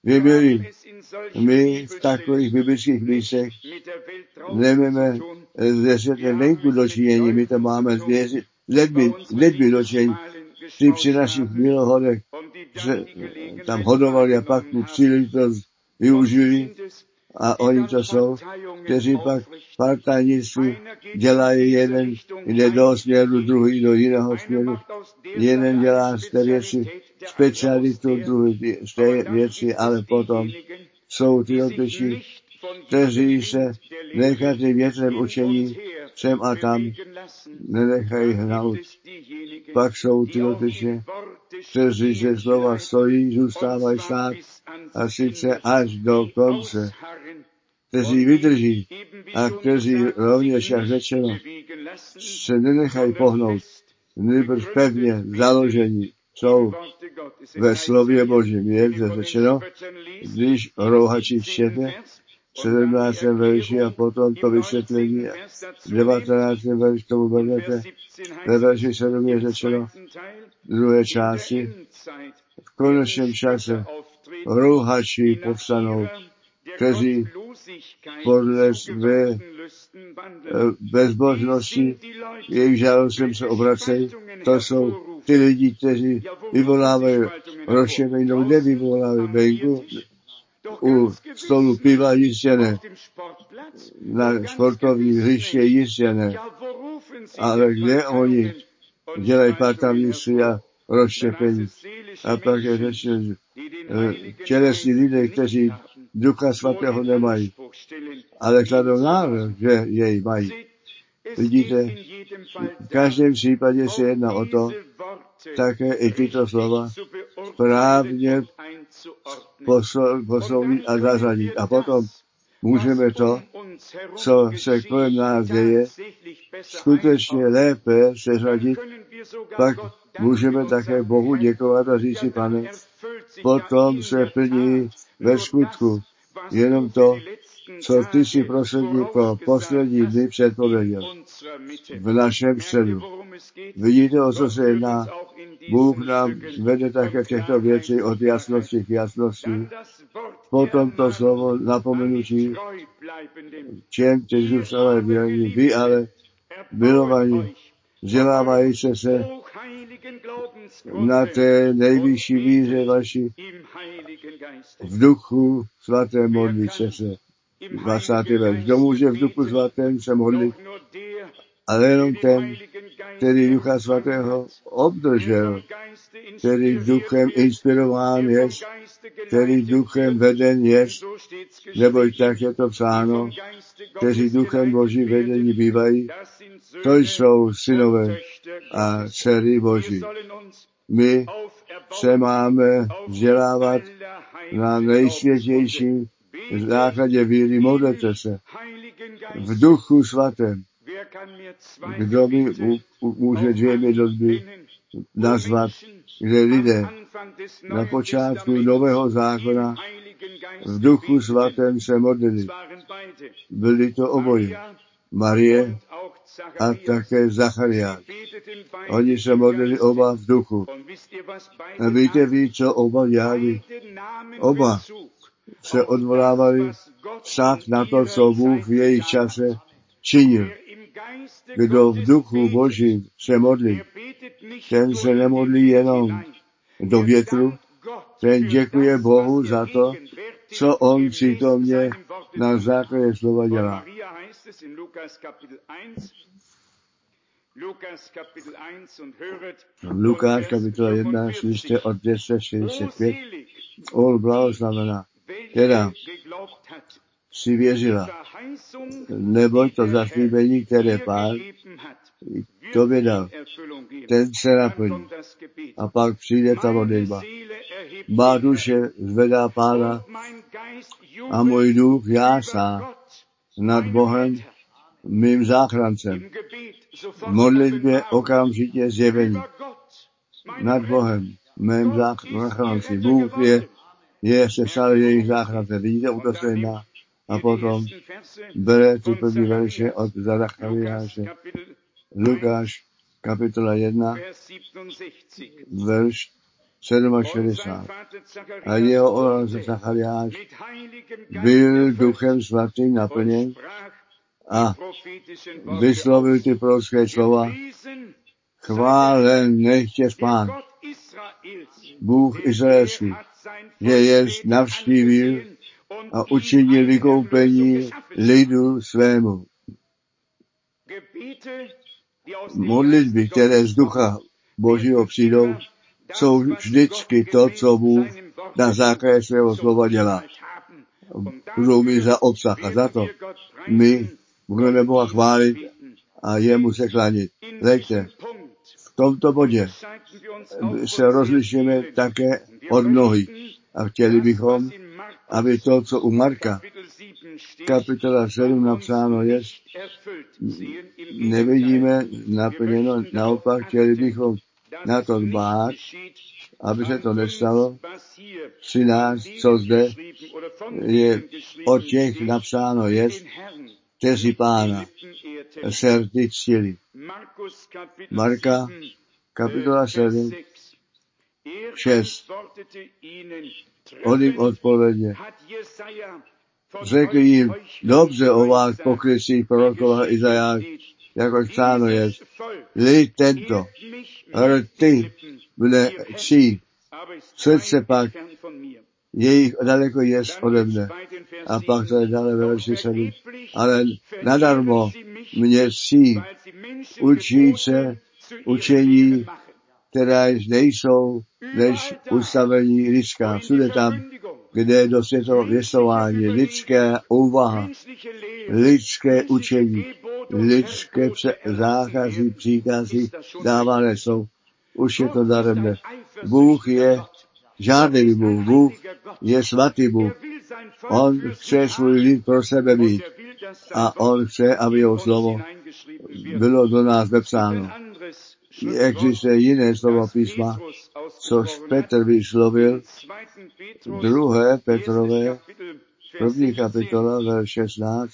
vymění. My v takových biblických místech nemáme ze světem venku dočinění, my to máme s věři- lidmi, lidmi dočinění. Ty při našich milohodech se tam hodovali a pak tu příležitost využili a oni to jsou, kteří pak partajnictví dělají, jeden jde do směru, druhý do jiného směru. Jeden dělá z té věci specialitu, druhý z té věci, ale potom jsou ty dotyční, kteří se nechají větrem učení sem a tam, nenechají hnout. Pak jsou ty dotyční, kteří ze slova stojí, zůstávají stát a sice až do konce, kteří vydrží a kteří rovněž, jak řečeno, se nenechají pohnout, nýbrž pevně založení jsou ve slově Božím. Je zde řečeno, když rouhači čtete, sedmnáctém verši a potom to vysvětlení, devatenáctém verši tomu berete, ve verši sedm je řečeno, v druhé části, v konečném čase rouhači povstanou, kteří podle své bezbožnosti, jejich žádostem se obracejí. To jsou ty lidi, kteří vyvolávají rozštěpení, nebo nevyvolávají venku, u stolu piva jistě ne, na sportovním hřiště jistě ne, ale kde oni dělají partamnictví a rozštěpení. A pak je řečeno, tělesní lidé, kteří Ducha Svatého nemají, ale kladou návrh, že jej mají. Vidíte, v každém případě se jedná o to, také i tyto slova správně poslouvit a zařadit. A potom můžeme to, co se kolem nás děje, skutečně lépe seřadit, pak můžeme také Bohu děkovat a říct si, Pane, potom se plní ve skutku jenom to, co ty si proslední pro poslední dny předpověděl v našem středu. Vidíte, o co se jedná? Bůh nám vede také těchto věcí od jasnosti k jasnosti. Potom to slovo napomenutí těm, kteří zůstávají věrní, vy ale milovaní, vzdělávají se se na té nejvyšší víře vaší v duchu svatém modlit se se. dvacátý verš. Kdo může v duchu svatém se modlit, ale jenom ten, který Ducha Svatého obdržel, který duchem inspirován je, který duchem veden je, neboť tak je to psáno, kteří duchem Boží vedení bývají, to jsou synové a dcery Boží. My se máme vzdělávat na nejsvětějším základě víry, modlete se v duchu svatém. Kdo mi může dvěmi doby nazvat, kde lidé na počátku nového zákona v duchu svatém se modlili. Byli to obojí. Marie a také Zachariáš. Oni se modlili oba v duchu. A víte ví, co oba dělali? Oba se odvolávali však na to, co Bůh v jejich čase činil. Kdo v duchu Božím se modlí, ten se nemodlí jenom do větru, ten děkuje Bohu za to, co on přítomně na základě slova dělá. Lukáš kapitola jedna, slyšte od deset šedesát pět. O blahoslavená, která si věřila, neboť to zaslíbení, které Pán tobě dal, ten se naplní. A pak přijde ta modlitba. Má duše zvedá Pána a můj duch jásá nad Bohem, mým záchrancem. V modlitbě okamžitě zjevení nad Bohem, mým záchrancem. Bůh je, je se stále jejich záchrancem. Vidíte, u to se jedná. A potom bere ty první verše od Zachariáše. Lukáš, kapitola jedna, verš šedesát sedm. A jeho otec Zachariáš byl Duchem Svatým naplněn a vyslovil ty prorocké slova: chválen nechtě Pán, Bůh izraelský, že jest navštívil a učinil vykoupení lidu svému. Modlitby, které z ducha Božího přijdou, jsou vždycky to, co Bůh na základě svého slova dělá. Budou mi za obsah a za to my budeme Boha chválit a jemu se klanit. Lejte, v tomto bodě se rozlišujeme také od mnohých a chtěli bychom, aby to, co u Marka kapitola sedm napsáno je, nevidíme naplněno, naopak chtěli bychom na to dbát, aby se to nestalo. Při nás, co zde je od těch napsáno je, kteří Pána srdci ctili. Marka kapitola sedm, šest. On jim odpověděl. Řekl jim, dobře o vás pokrytí prorokova Izajáš, jako psáno je, lid tento, rty mne čí, srdce pak jejich daleko jest ode mne. A pak to je dále ve verši sedm. Ale nadarmo mě čí, učí se učení, která nejsou než ustavení lidská. Všude tam, kde je do světového věstování, lidské úvaha, lidské učení, lidské zákazy, příkazy dávané jsou. Už je to daremné. Bůh je žádný Bůh. Bůh je svatý Bůh. On chce svůj lid pro sebe mít. A on chce, aby jeho slovo bylo do nás vepsáno. Existuje jiné slovo písma, což Petr vyslovil, druhé Petrové, první kapitola, verš šestnáct.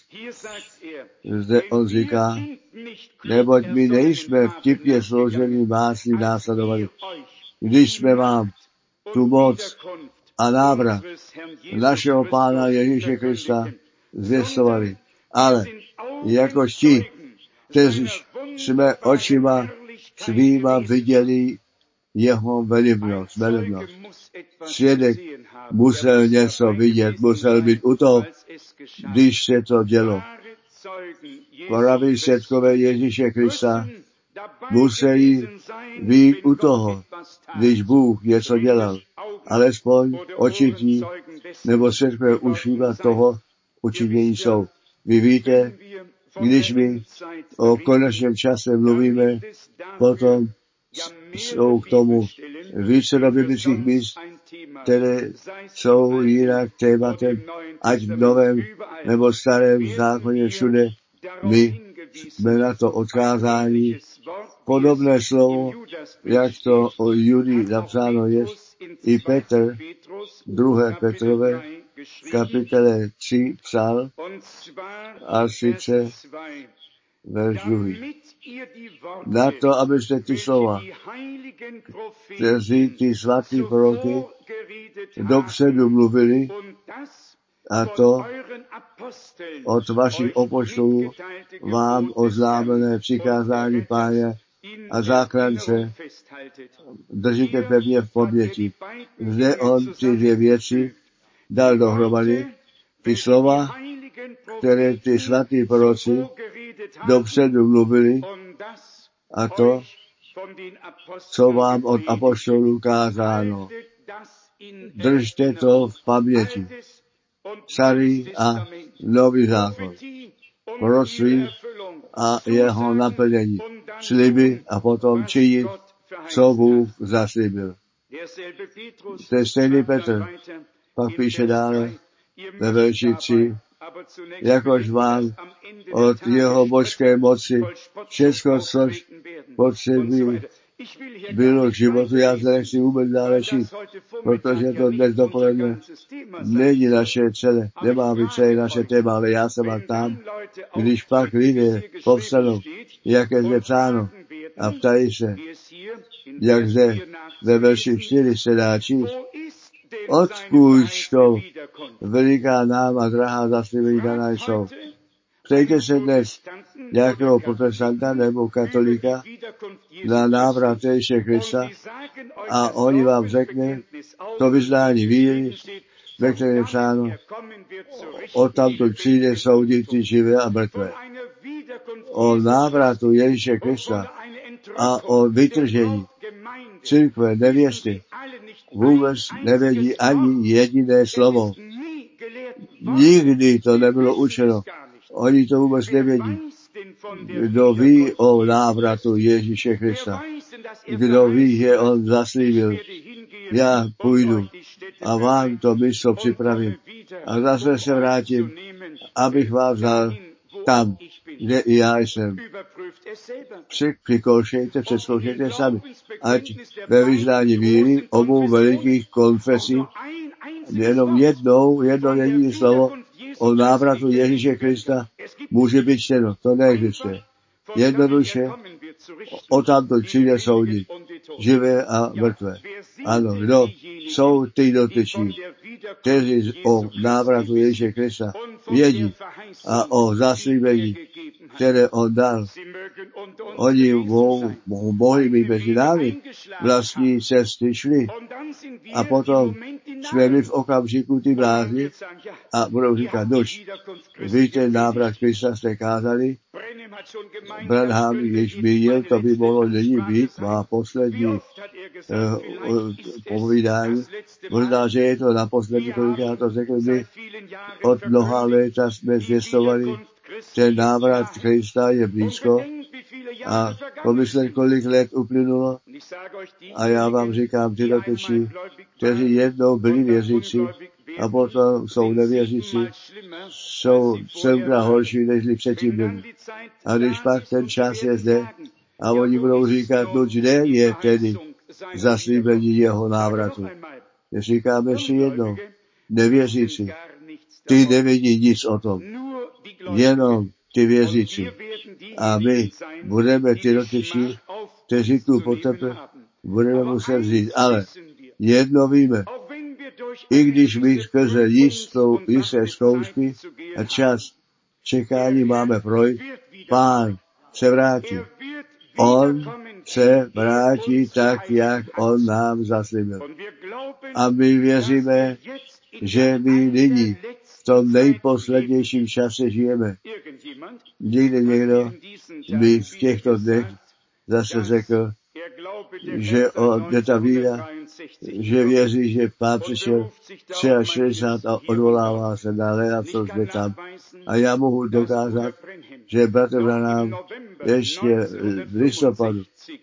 Zde on říká, neboť my nejsme vtipně složený básní následovali, když jsme vám tu moc a návrat našeho Pána Ježíše Krista zvěstovali, ale jako ti, kteří jsme očima svýma viděli jeho velibnost, velibnost. Svědek musel něco vidět, musel být u toho, když se to dělo. Praví svědkové Ježíše Krista museli být u toho, když Bůh něco dělal. Alespoň očití nebo svědkové užívat toho učinění jsou. Vy víte, když my o konečném čase mluvíme, potom jsou k tomu více do biblických míst, které jsou jinak tématem, ať v novém nebo starém zákoně všude. My jsme na to odkázání. Podobné slovo, jak to o Judii napsáno je, i Petr, druhé Petrové, kapitole tři psal, a sice verš druhý. Na to, abyste ty slova, kteří ty svatý proroky dopředu mluvili, a to od vašich apoštolů vám oznámené přikázání Páně a záchrance držíte pevně v paměti. Zde on ty dvě věci dal dohromady, ty slova, které ty svatý proroci dopředu mluvili, a to, co vám od apoštolů kázáno. Držte to v paměti. Starý a nový zákon. Proroctví a jeho naplnění. Sliby a potom činit, co Bůh zaslíbil. To je stejný Petr. Pak píše dále ve verši tři, jakož vám od jeho božské moci všechno, což potřebí bylo k životu. Já se nechci vůbec dále číst, protože to dnes dopoledne není naše celé, nemá být celé naše téma, ale já se vám tam, když pak lidé povstanou, jak je zde psáno, a ptají se, jak zde ve verši čtyři se dá číst. Odkud to veliká nám a drahá zaslíbení daná jsou. Ptejte se dnes nějakého protestanta nebo katolíka na návrat Ježíše Krista a oni vám řekne to vyznání víry, ve kterém je psáno, odtamtud přijde soudit ty živé a mrtvé. O návratu Ježíše Krista a o vytržení církve nevěsty vůbec nevědí ani jediné slovo. Nikdy to nebylo učeno. Oni to vůbec nevědí. Kdo ví o návratu Ježíše Krista? Kdo ví, že on zaslíbil, já půjdu a vám to místo připravím. A zase se vrátím, abych vám vzal tam, kde i já jsem. Přikoušejte, přeskoušejte sami. Ať ve vyznání víry obou velikých konfesí jenom jednou, jedno jediné slovo o návratu Ježíše Krista může být čteno. To neexistuje. Jednoduše odtamtud přijde soudit živé a mrtvé. Ano, kdo jsou ty dotyční, kteří o návratu Ježíše Krista vědí a o zaslíbení, které on dal. Oni mohou, mohli být mezi námi, vlastní cesty šli. A potom jsme my v okamžiku ty blázni a budou říkat, nož, víte, návrat Krista jste kázali, Branham již zmínil, to by mohlo nyní být, má poslední uh, uh, povídání. Možná, že je to naposledy, kolikrát to řekl by, od mnoha léta jsme zvěstovali, ten návrat Krista je blízko a pomyslet, kolik let uplynulo a já vám říkám, ty dotyční, kteří jednou byli věřící a potom jsou nevěřící, jsou celkrát horší, než předtím byli. A když pak ten čas je zde a oni budou říkat, no kde je tedy zaslíbení jeho návratu. Říkáme ještě jednou, nevěřící, ty nevědí nic o tom, jenom ty věřící. A my budeme ty dotyční, kteří tu potrpě, budeme muset vzít. Ale jedno víme, i když my skrze jistou, jisté zkoušky a čas čekání máme projít, Pán se vrátí. On se vrátí tak, jak on nám zaslíbil. A my věříme, že my nyní v tom nejposlednějším čase žijeme. Někde někdo by v těchto dnech zase řekl, že on, je ta víra, že věří, že Pán přišel šedesát tři a odvolává se dále a co zde tam. A já mohu dokázat, že bratr Branham ještě v listopadu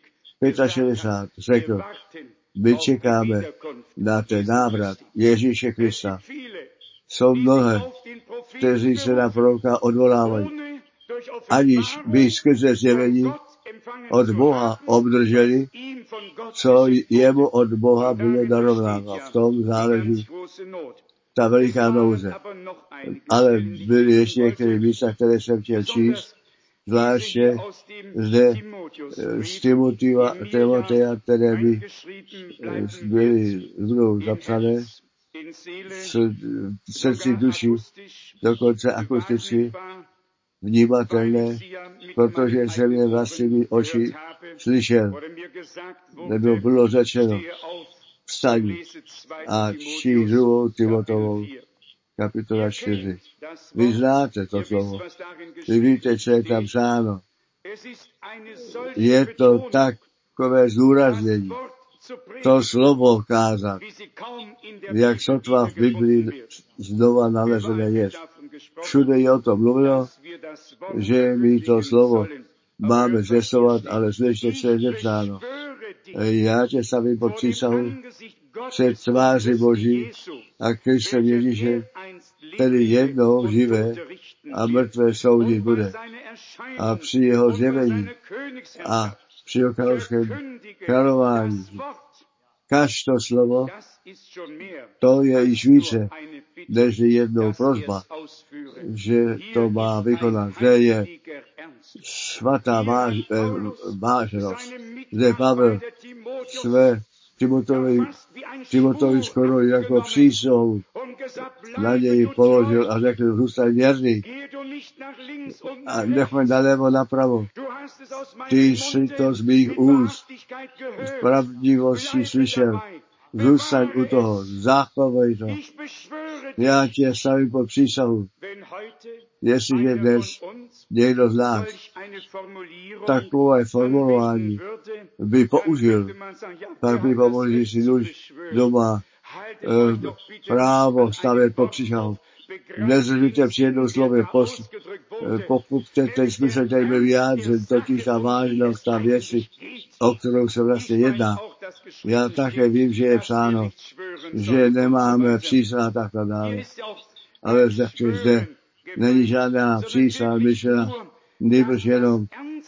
šedesát pět řekl, my čekáme na ten návrat Ježíše Krista. Jsou mnohé, kteří se na proroka odvolávají, aniž by skrze zjevení od Boha obdrželi, co jemu od Boha bylo darováno. V tom záleží ta veliká nouze. Ale byly ještě některé místa, které jsem chtěl číst, zvláště zde z Timotea, které by byly budou zapsané v srdci duši, dokonce akusticky vnímatelné, protože jsem je vlastními oči slyšel, nebo bylo řečeno, vstaň a čí druhou Timotovou, kapitola čtyři. Vy znáte to slovo. Vy víte, co je tam psáno. Je to takové zúraznění. To slovo kázat, jak sotva v Biblii znova nalezené je. Všude je o tom mluvilo, že my to slovo máme zvěstovat, ale slyšte, co je nepsáno. Já tě stavím pod přísahu před tváři Boží a Kristem Ježíše, který jednou živé a mrtvé soudit bude. A při jeho zjevení a při jeho královském králování Kaž to slovo, to je již více, než jednou prosba, že to má vykonat, že je svatá váž, eh, vážnost. Zde Pavel své Timotovi, Timotovi skoro jako přísou na něj položil a řekl, zůstaň věrný a nechme nalevo napravo. Ty jsi to z mých úst v pravdivosti slyšel. Zůstaň u toho, zachovej to. Já tě stavím pod přísahu. Jestliže dnes někdo z nás takové formulování by použil, tak by pomohli si už doma eh, právo stavět pod přísahu. Nezřvíte při jednou slově, pokud ten smysl tady byl vyjádřen, totiž ta vážnost, ta věci, o kterou se vlastně jedná. Já také vím, že je psáno, že nemáme přísah a tak dále. Ale zde, zde není žádná přísah myšlena, nýbrž jenom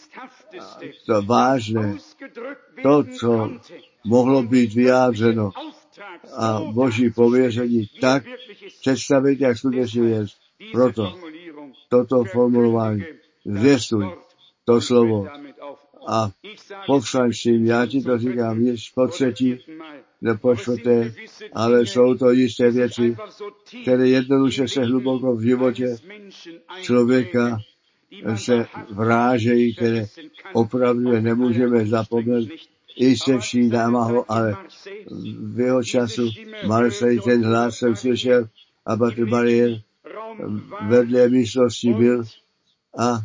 to vážné, to, co mohlo být vyjádřeno a Boží pověření tak představit, jak skutečně je. Proto toto formulování zvěstuj to slovo a povstaň s tím, já ti to říkám již po třetí, nebo po čtvrté, ale jsou to jisté věci, které jednoduše se hluboko v životě člověka se vrážejí, které opravdu nemůžeme zapomenout. I se vší námahou, ale v jeho času Marseille ten hlas jsem slyšel a Batr Bariér vedle místnosti byl a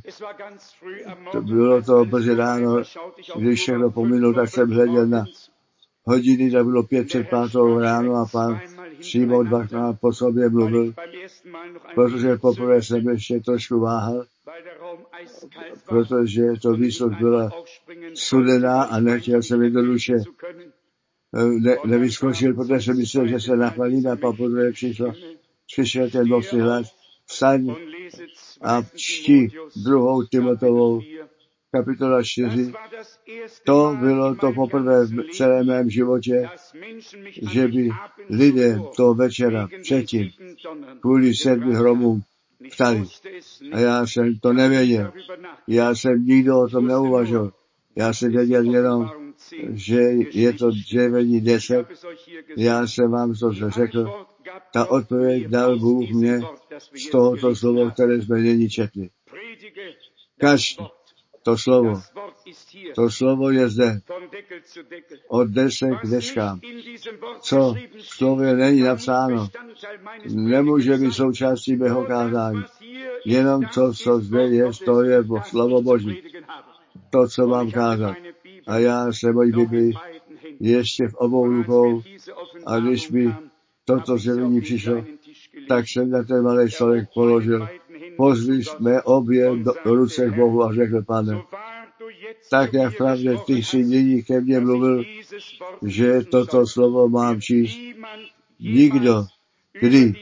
to bylo to brzy ráno, když všechno pominul, tak jsem hleděl na hodiny, to bylo pět před pátou ráno a pán přímo dvakrát po sobě mluvil, protože poprvé jsem ještě trošku váhal, protože to výsledek byla studená a nechtěl jsem jednoduše ne, nevyskočil, protože jsem myslel, že se nachladí a pak podruhé přišlo, přišel ten mocný hlas, vstaň a čti druhou Timotovou, kapitola čtyři. To bylo to poprvé v celém mém životě, že by lidé toho večera předtím kvůli sedmi hromům vstali. A já jsem to nevěděl. Já jsem nikdo o tom neuvažoval. Já jsem věděl jenom, že je to dřevení deset. Já jsem vám to řekl. Ta odpověď dal Bůh mě z tohoto slova, které jsme nyní četli. Každý to slovo, to slovo je zde od desek k deskám. Co v slově není napsáno, nemůže být součástí mého kázání. Jenom to, co zde je, to je slovo Boží. To, co mám kázat. A já se mojí Biblii ještě v obou rukou a když mi toto zjevení přišlo, tak jsem na ten malý stolek položil. Pozvi jsme obě do, do ruce k Bohu a řekl, Pane, tak jak pravdě ty jsi nyní ke mně mluvil, že toto slovo mám číst. Nikdo, kdy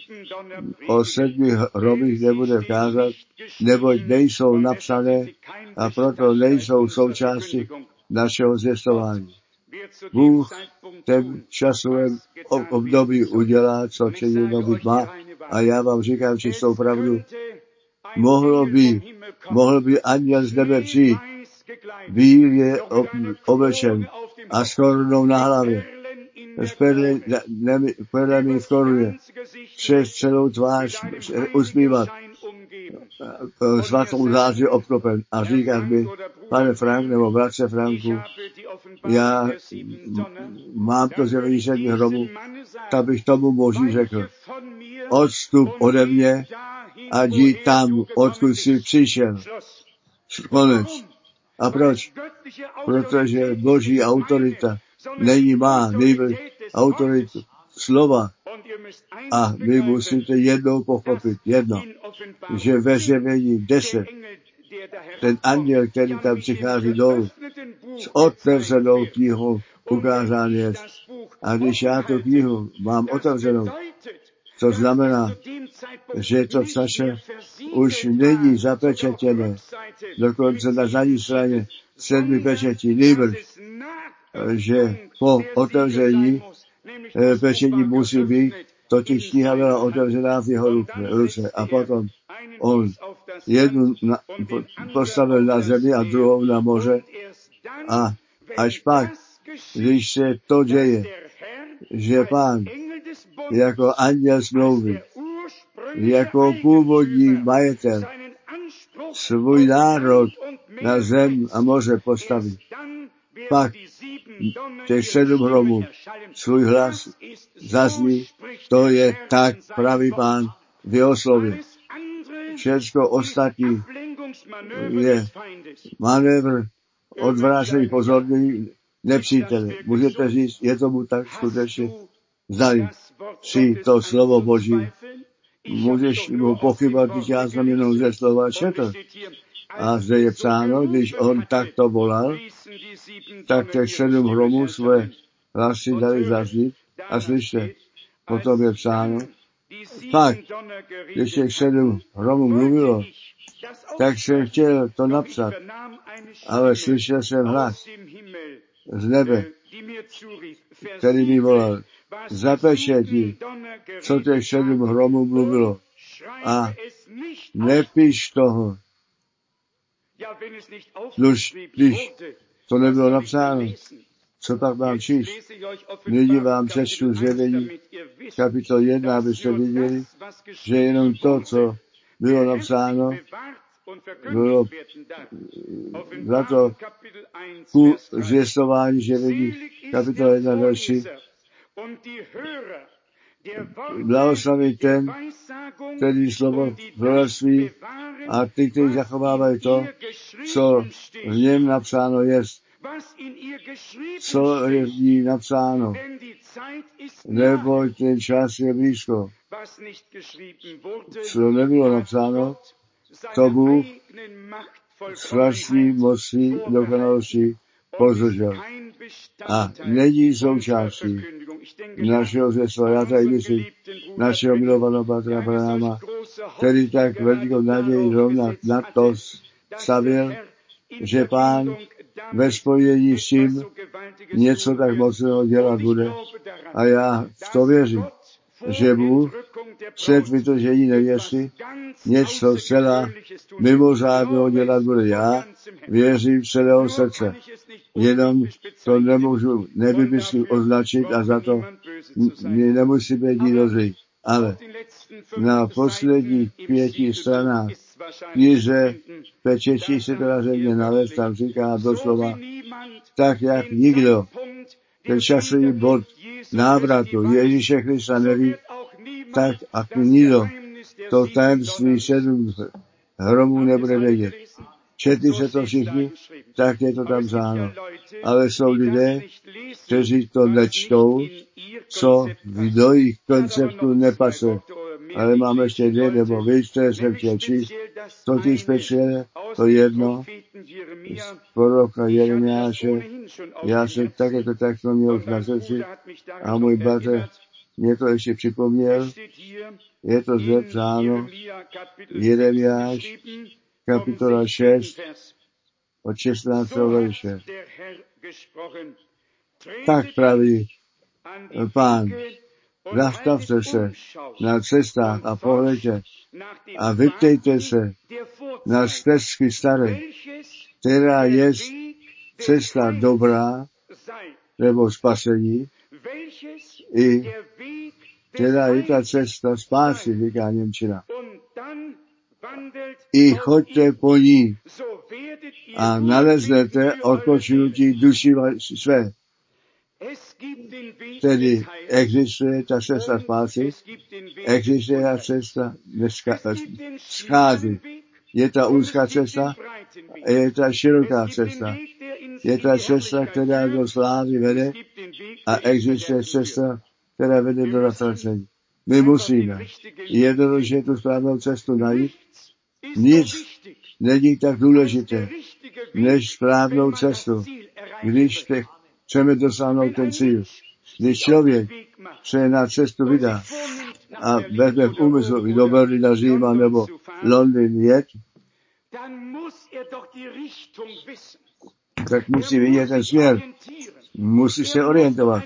o sedmi hromích nebude kázat, neboť nejsou napsané a proto nejsou součástí našeho zvěstování. Bůh ten časovém období udělá, co činěno být má, a já vám říkám čistou pravdu, mohlo by, mohl by anděl z nebe přijít, bílě oblečen a s korunou na hlavě, s perlemi v koruně, přes celou tvář usmívat, svatou záři obklopen a říkat mi, pane Frank nebo bratře Franku, já mám to zjevení sedmi hromů, tak bych tomu muži řekl, odstup ode mě a jdi tam, odkud jsi přišel. Konec. A proč? Protože Boží autorita není má, nejbrž autoritu slova. A vy musíte jednou pochopit, jedno, že ve zjevení deset, ten anděl, který tam přichází dolů, s otevřenou knihou ukázán je. A když já tu knihu mám otevřenou, to znamená, že to čase už není zapečetěné, dokonce na zadní straně sedmi pečetí, nýbrž že po otevření pečení musí být, totiž kniha byla otevřená v jeho ruce. A potom on jednu na, postavil na zemi a druhou na moře. A až pak, když se to děje, že Pán jako anděl smlouvy, jako původní majitel svůj národ na zem a moře postaví, pak těch sedm hromů svůj hlas zazní, to je tak, pravý Pán v jeho slově. Všecko ostatní je manévr odvrácený pozorný nepřítele. Můžete říct, je tomu tak skutečně? Zdali si to slovo Boží. Můžeš mu pochybat, když já jsem jenom ze slova četl. A zde je psáno, když on takto volal, tak těch sedm hromů své hlasy dali zaznít. A slyšte, potom je psáno, pak, když těch sedm hromů mluvilo, tak jsem chtěl to napsat, ale slyšel jsem hlas z nebe, který mi volal, zapečetí, co těch sedm hromů mluvilo. A nepíš toho. Když, když to nebylo napsáno, co pak mám číst? Nyní vám přečtu Zjevení kapitol jedna, abyste viděli, že jenom to, co bylo napsáno, bylo za to ku zvěstování Zjevení kapitol jedna, další. Blahoslaví ten, který slovo proroctví a ty, kteří zachovávají to, co v něm napsáno je, co je v ní napsáno, nebo ten čas je blízko. Co nebylo napsáno, to Bůh s vlastní mocí dokonalosti pozdržel. A není součástí našeho řesla, já tady myslím, našeho milovaného bratra Branhama, který tak velikou naději rovnat na to stavil, že Pán ve spojení s tím něco tak mocného dělat bude. A já v to věřím, že Bůh před vytržení nevěsty něco zcela mimořádného dělat bude. Já věřím z celého srdce. Jenom to nemůžu nevymyslit označit a za to mě nemusí být nikdo zlý. Ale na posledních pěti stranách knize pečetí se teda země nalézt, tam říká doslova, tak jak nikdo ten časový bod návratu Ježíše Krista neví, tak a nikdo to tajemství sedm hromů nebude vědět. Četli se to všichni, tak je to tam psáno. Ale jsou lidé, kteří to nečtou, co do jejich konceptu nepasuje. Ale máme ještě dvě, nebo víc, které jsem chtěl číst. Totiž speciálně to jedno z proroka Jeremiáše. Já jsem také to tak měl už na srdci a můj bratr mě to ještě připomněl. Je to zde psáno Jeremiáš, kapitola šest, od šestnáctého verše. Tak praví Pán, zastavte se na cestách a pohledě a vyptejte se na stezky staré, která je cesta dobrá nebo spasení, i která je ta cesta spásy, říká němčina. I choďte po ní a naleznete odpočinutí duši své. Tedy existuje ta cesta spásy, existuje ta cesta schází. Je ta úzká cesta a je ta široká cesta. Je ta cesta, která do slávy vede a existuje cesta, která vede do zatracení. My musíme jednoduše tu správnou cestu najít. Nic není tak důležité, než správnou cestu, když te chceme dosáhnout ten cíl. Když člověk se na cestu vydá a vezme v úmyslu i do Berlína, Říma nebo Londýn jet, tak musí vidět ten směr, Musí se orientovat.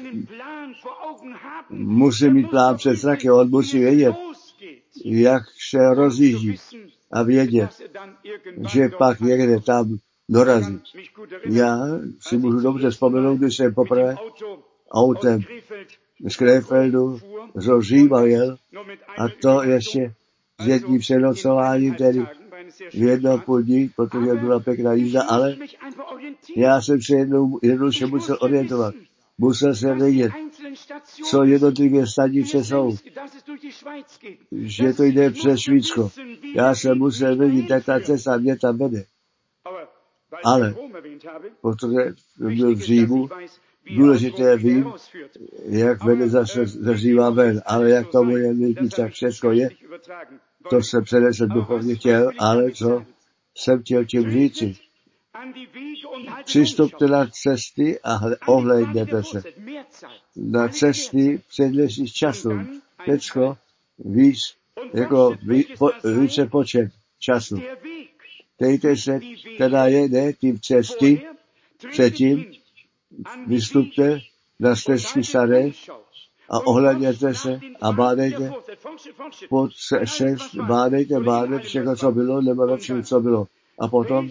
Musí mít plán před zrakem, on musí vědět, jak se rozjíždí a vědět, že pak někde tam dorazí. Já si můžu dobře vzpomenout, když jsem poprvé autem z Krefeldu z Říma jel, a to ještě s jedním přenocováním, tedy v jedno půl dní, protože byla pěkná jízda, ale já jsem se jednou, jednou se musel orientovat. Musel jsem vědět, co jednotlivé stanice jsou, že to jde přes Švýcko. Já jsem musel vědět, jak ta cesta mě tam vede. Ale, protože byl v Římu, důležité vím, jak vede zase ze Říma ven, ale jak tomu je lidí, tak všechno je, to jsem přenesl duchovně chtěl, ale co jsem chtěl tím říci. Přistupte na cesty a ohlédněte se. Na cesty předleží času. Všecko víc, jako ví, po, více počet času. Dejte se, teda jede tím cesty, předtím vystupte na stezky staré a ohledněte se a bádejte, pod šest, bádejte, bádejte všechno, co bylo, nebo lepší, co bylo. A potom,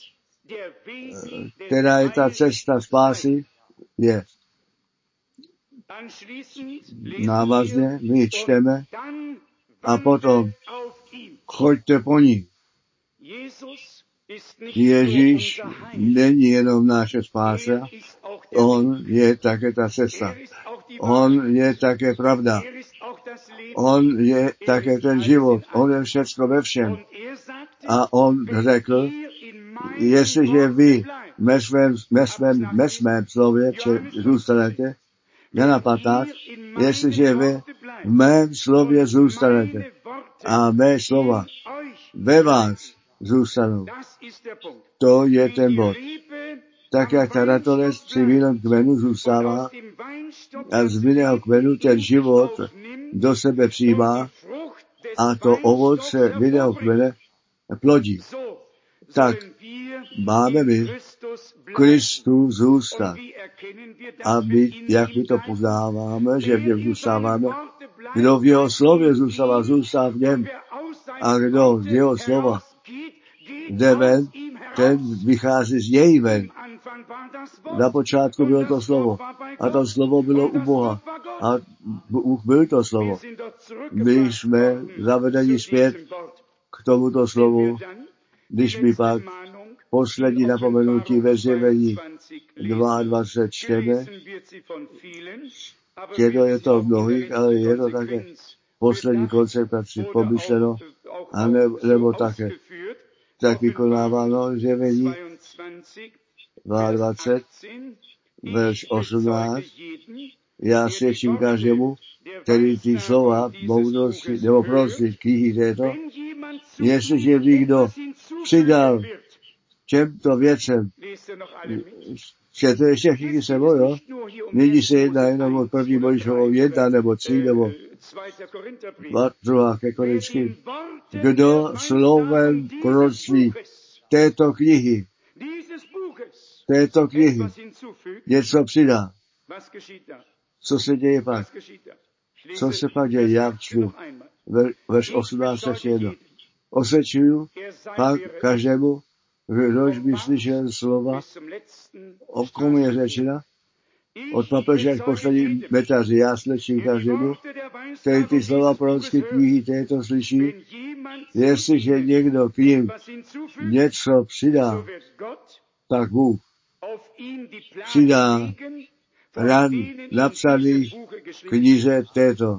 která je ta cesta spásy, je. Návazně my čteme a potom choďte po ní. Ježíš není jenom naše spása, on je také ta cesta. On je také pravda. On je také ten život. On je všecko ve všem. A on řekl, jestliže vy ve svém, ve svém, ve svém slově zůstanete, Jana patnáct, jestliže vy v mém slově zůstanete a mé slova ve vás zůstanou. To je ten bod. Tak jak ta ratolest při vinném kmenu zůstává a z vinného kmenu ten život do sebe přijímá a to ovoce vinného kmene plodí. Tak máme my Kristu zůstat. A my, jak my to poznáváme, že v něm zůstáváme, kdo v jeho slově zůstává, zůstává v něm. A kdo z jeho slova jde ven, ten vychází z něj ven. Na počátku bylo to slovo. A to slovo bylo u Boha. A Bůh byl to slovo. My jsme zavedeni zpět k tomuto slovu, když my pak poslední napomenutí ve Zjevení dvacet dva čteme. Tědo je to v mnohých, ale je to také poslední koncentraci pomyšleno, a ne, nebo také tak vykonáváno Zjevení dvacet dva, verš osmnáct. Já svědčím každému, který ty slova moudrosti nebo prostě knihy této, jestliže by kdo přidal těmto věcem, čtěte ještě všichni sebou, jo? Nyní se jedná jenom o první Mojžíšovou jedna nebo tři nebo druhá ke Korinským. Kdo slovem proroctví této knihy, této knihy něco přidá. Co se děje pak? Co se pak děje? Já čtu. Verš osmnáct jedno. Osvědčuju pak každému, kdož by slyšel slova, o komu je řečena, od papeže jak poslední metaři. Já slyším každému, který ty slova prorocké knihy této slyší, jestliže někdo k nim něco přidá, tak Bůh přidá ran napsaných v knize této.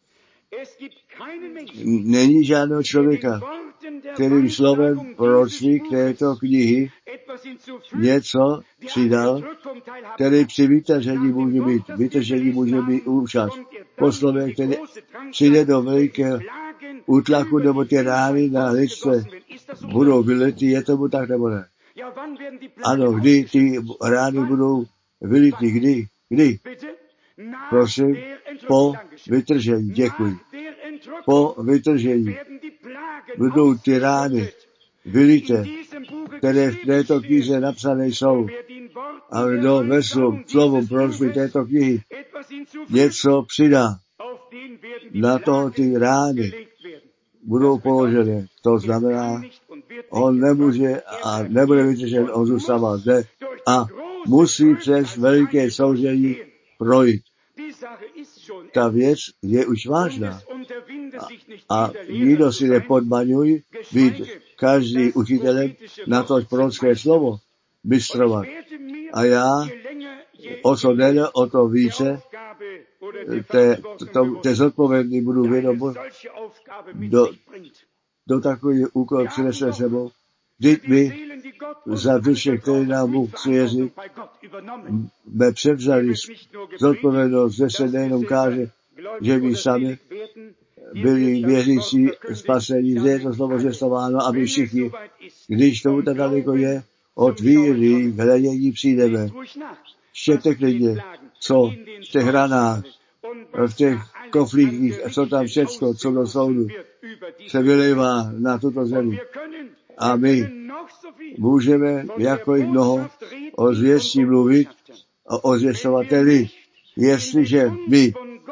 Není žádného člověka, kterým slovem proroctví k této knihy něco přidal, který při vytažení může být, vytažení může být účast. Po slově, který přijde do velikého útlaku nebo ty rány na lidstve budou vylity, je tomu tak nebo ne? Ano, kdy ty rány budou vylity, kdy? Kdy? Prosím, po vytržení, děkuji. Po vytržení budou ty rány vylité, které v této knize napsané jsou. A kdo ve svou slovu prozby této knihy něco přidá, na toho ty rány budou položeny. To znamená, on nemůže a nebude vyřešen, on zůstává zde a musí přes veliké soužení projít. Ta věc je už vážná. A, a nikdo si nepodmaňuj být každý učitelem na to prorocké slovo bystrovat. A já o co déle, o to více té, to, té zodpovědný budu vědomit, do, do takový úkol přinese sebou. Vždyť my za duše, které nám Bůh svěří, jsme převzali zodpovědnost, že se nejenom káže, že my sami byli věřící spasení, že je to slovo zvěstováno, aby všichni, když tomu tak daleko je, od víry k hledění přijdeme. Čtěte klidně, co v těch ranách, v těch koflíkích, co tam všecko, co do soudu se vylejvá na tuto zemi. A my můžeme, jako i mnoho, o zvěstí mluvit, o ozvěstovateli, jestliže my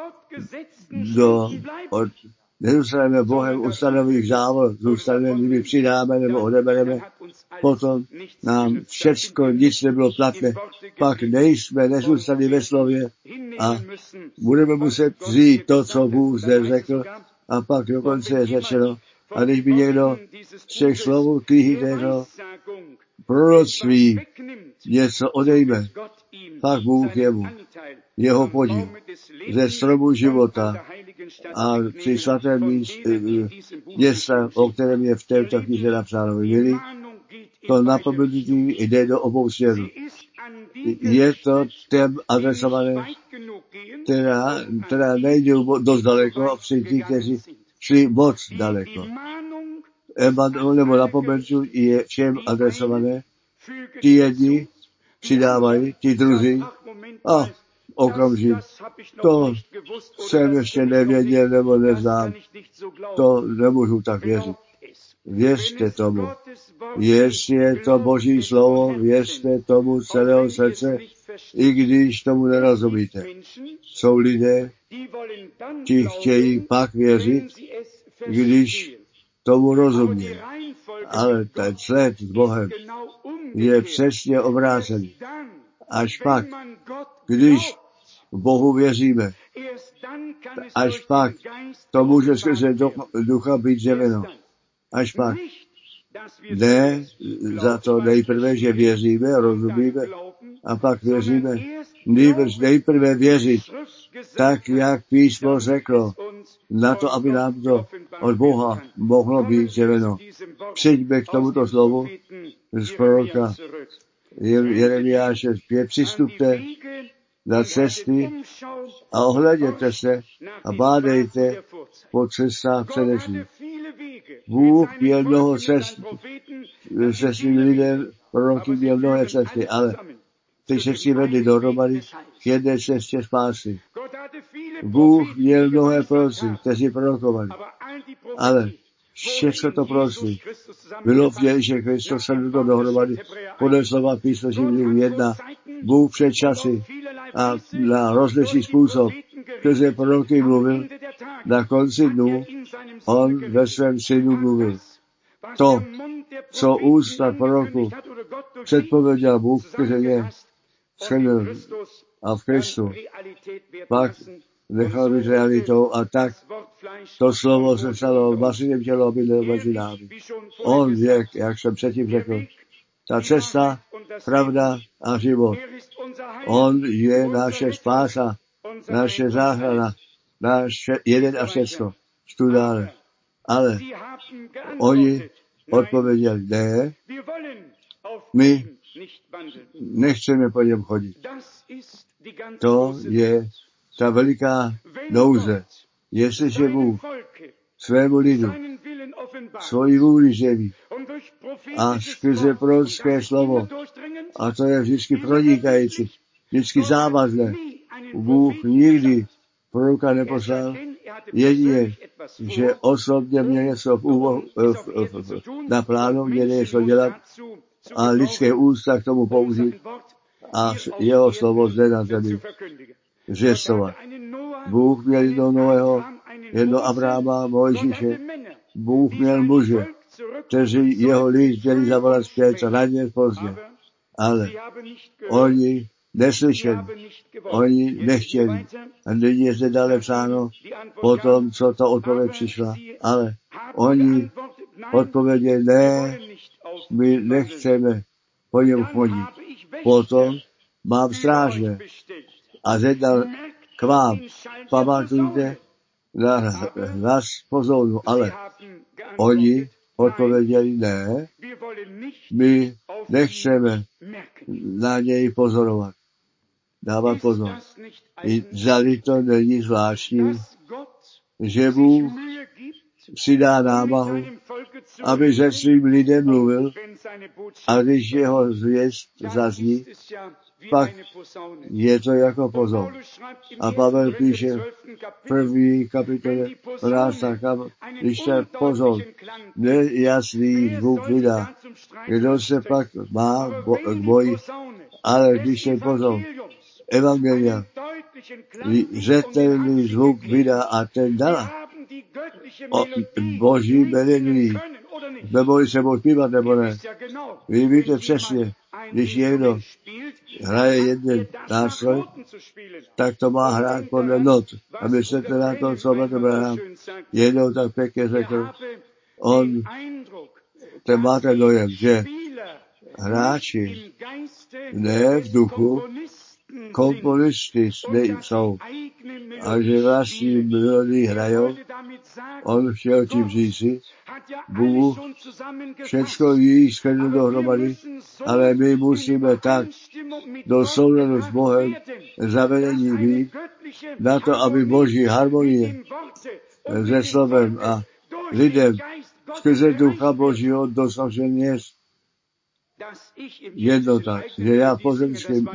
do, od, nezůstaneme Bohem ustanových závod, zůstaneme, my přidáme nebo odebereme, potom nám všecko nic nebylo platné, pak nejsme, nezůstali ve slově a budeme muset vzít to, co Bůh zde řekl, a pak dokonce je řečeno, a když by někdo z těch slovů knihy této proroctví něco odejme, pak Bůh jemu jeho podíl ze stromu života a při svatém města, o kterém je v této knize napsáno, milí, to napomenutí jde do obou směrů. Je to těm adresované, která, která nejde dost daleko a při těch, kteří šli moc daleko. Emanuel nebo napomenutí je všem adresované. Ti jedni přidávají, ti druzí a okamžik. To jsem ještě nevěděl nebo neznám. To nemůžu tak věřit. Věřte tomu. Jestli je to Boží slovo, věřte tomu celého srdce, i když tomu nerozumíte. Jsou lidé, ti chtějí pak věřit, když tomu rozumí. Ale ten sled s Bohem je přesně obrácený. Až pak, když Bohu věříme, až pak to může skrze ducha být zjeveno. Až pak. Ne za to nejprve, že věříme, rozumíme a pak věříme. Nýbrž nejprve věřit, tak jak písmo řeklo, na to, aby nám to od Boha mohlo být zjeveno. Přijďme k tomuto slovu z proroka Jeremiáše pět. Přistupte na cesty a ohleděte se a bádejte po cestách předešlých. Bůh měl mnoho cest, se svým lidem, proroky měl mnohé cesty, ale ty cesty vedly dohromady k jedné cestě spásy. Bůh měl mnohé proroky, kteří prorokovali, ale všechno to proroctví bylo v Ježíši Kristu sednuto dohromady podle slova písma Židům jedna. Bůh před časy a na rozličný způsob skrze proroky mluvil, na konci dnů on ve svém synu mluvil. To, co ústa proroku předpověděl Bůh, který je skrze a v Kristu, pak nechal být realitou a tak to slovo se stalo masivním tělo a bydlel mezi námi. On je, jak jsem předtím řekl, ta cesta, pravda a život. On je naše spása, naše záchrana, náš jeden a všecko. Čtu dále. Ale oni odpověděli, ne, my nechceme po něm chodit. To je ta veliká nouze. Jestliže Bůh svému lidu svoji vůli zjeví a skrze prorocké slovo, a to je vždycky pronikající, vždycky závazné, Bůh nikdy proroka neposlal, jedině, že osobně měl něco v úvo, v, v, v, na plánu, měl něco dělat a lidské ústa k tomu použít a jeho slovo zde na zemi zvěstovat. Bůh měl jedno Noého, jedno Abrahama, Mojžíše. Bůh měl muže, kteří jeho lid chtěli zavolat zpět a raději pozdě. Ale oni neslyšeli, oni nechtěli. A nyní je zde dále psáno po tom, co ta odpověď přišla. Ale oni odpověděli, ne, my nechceme po něm chodit. Potom mám strážné a zjednal k vám. Pamatujte na hlas pozornu, ale oni odpověděli, ne, my nechceme na něj pozorovat. Dávat pozor. I zdali to není zvláštní, že Bůh si dá námahu, aby se svým lidem mluvil, a když jeho zvěst zazní, pak je to jako pozor. A Pavel píše v první kapitole dvanácté když se pozor, nejasný zvuk vydá, kdo se pak má bo, k boji, ale když se pozor, evangelia, zřetelný zvuk vydá a ten dala, o boží velení, nebo se mohl zpívat, nebo ne. Vy víte přesně, když někdo hraje jeden nástroj, tak to má hrát podle not. A myslíte na to, co Petr Branham jednou tak pěkně řekl. On, ten máte dojem, že hráči ne v duchu, komponisty nejsou, a že vlastní melodii hrajou. On chtěl tím říci, Bůh všecko jí skrnul dohromady, ale my musíme tak do souladu s Bohem zavedení být, na to, aby boží harmonie se slovem a lidem skrze ducha božího dosažen je jednota, že já pozemským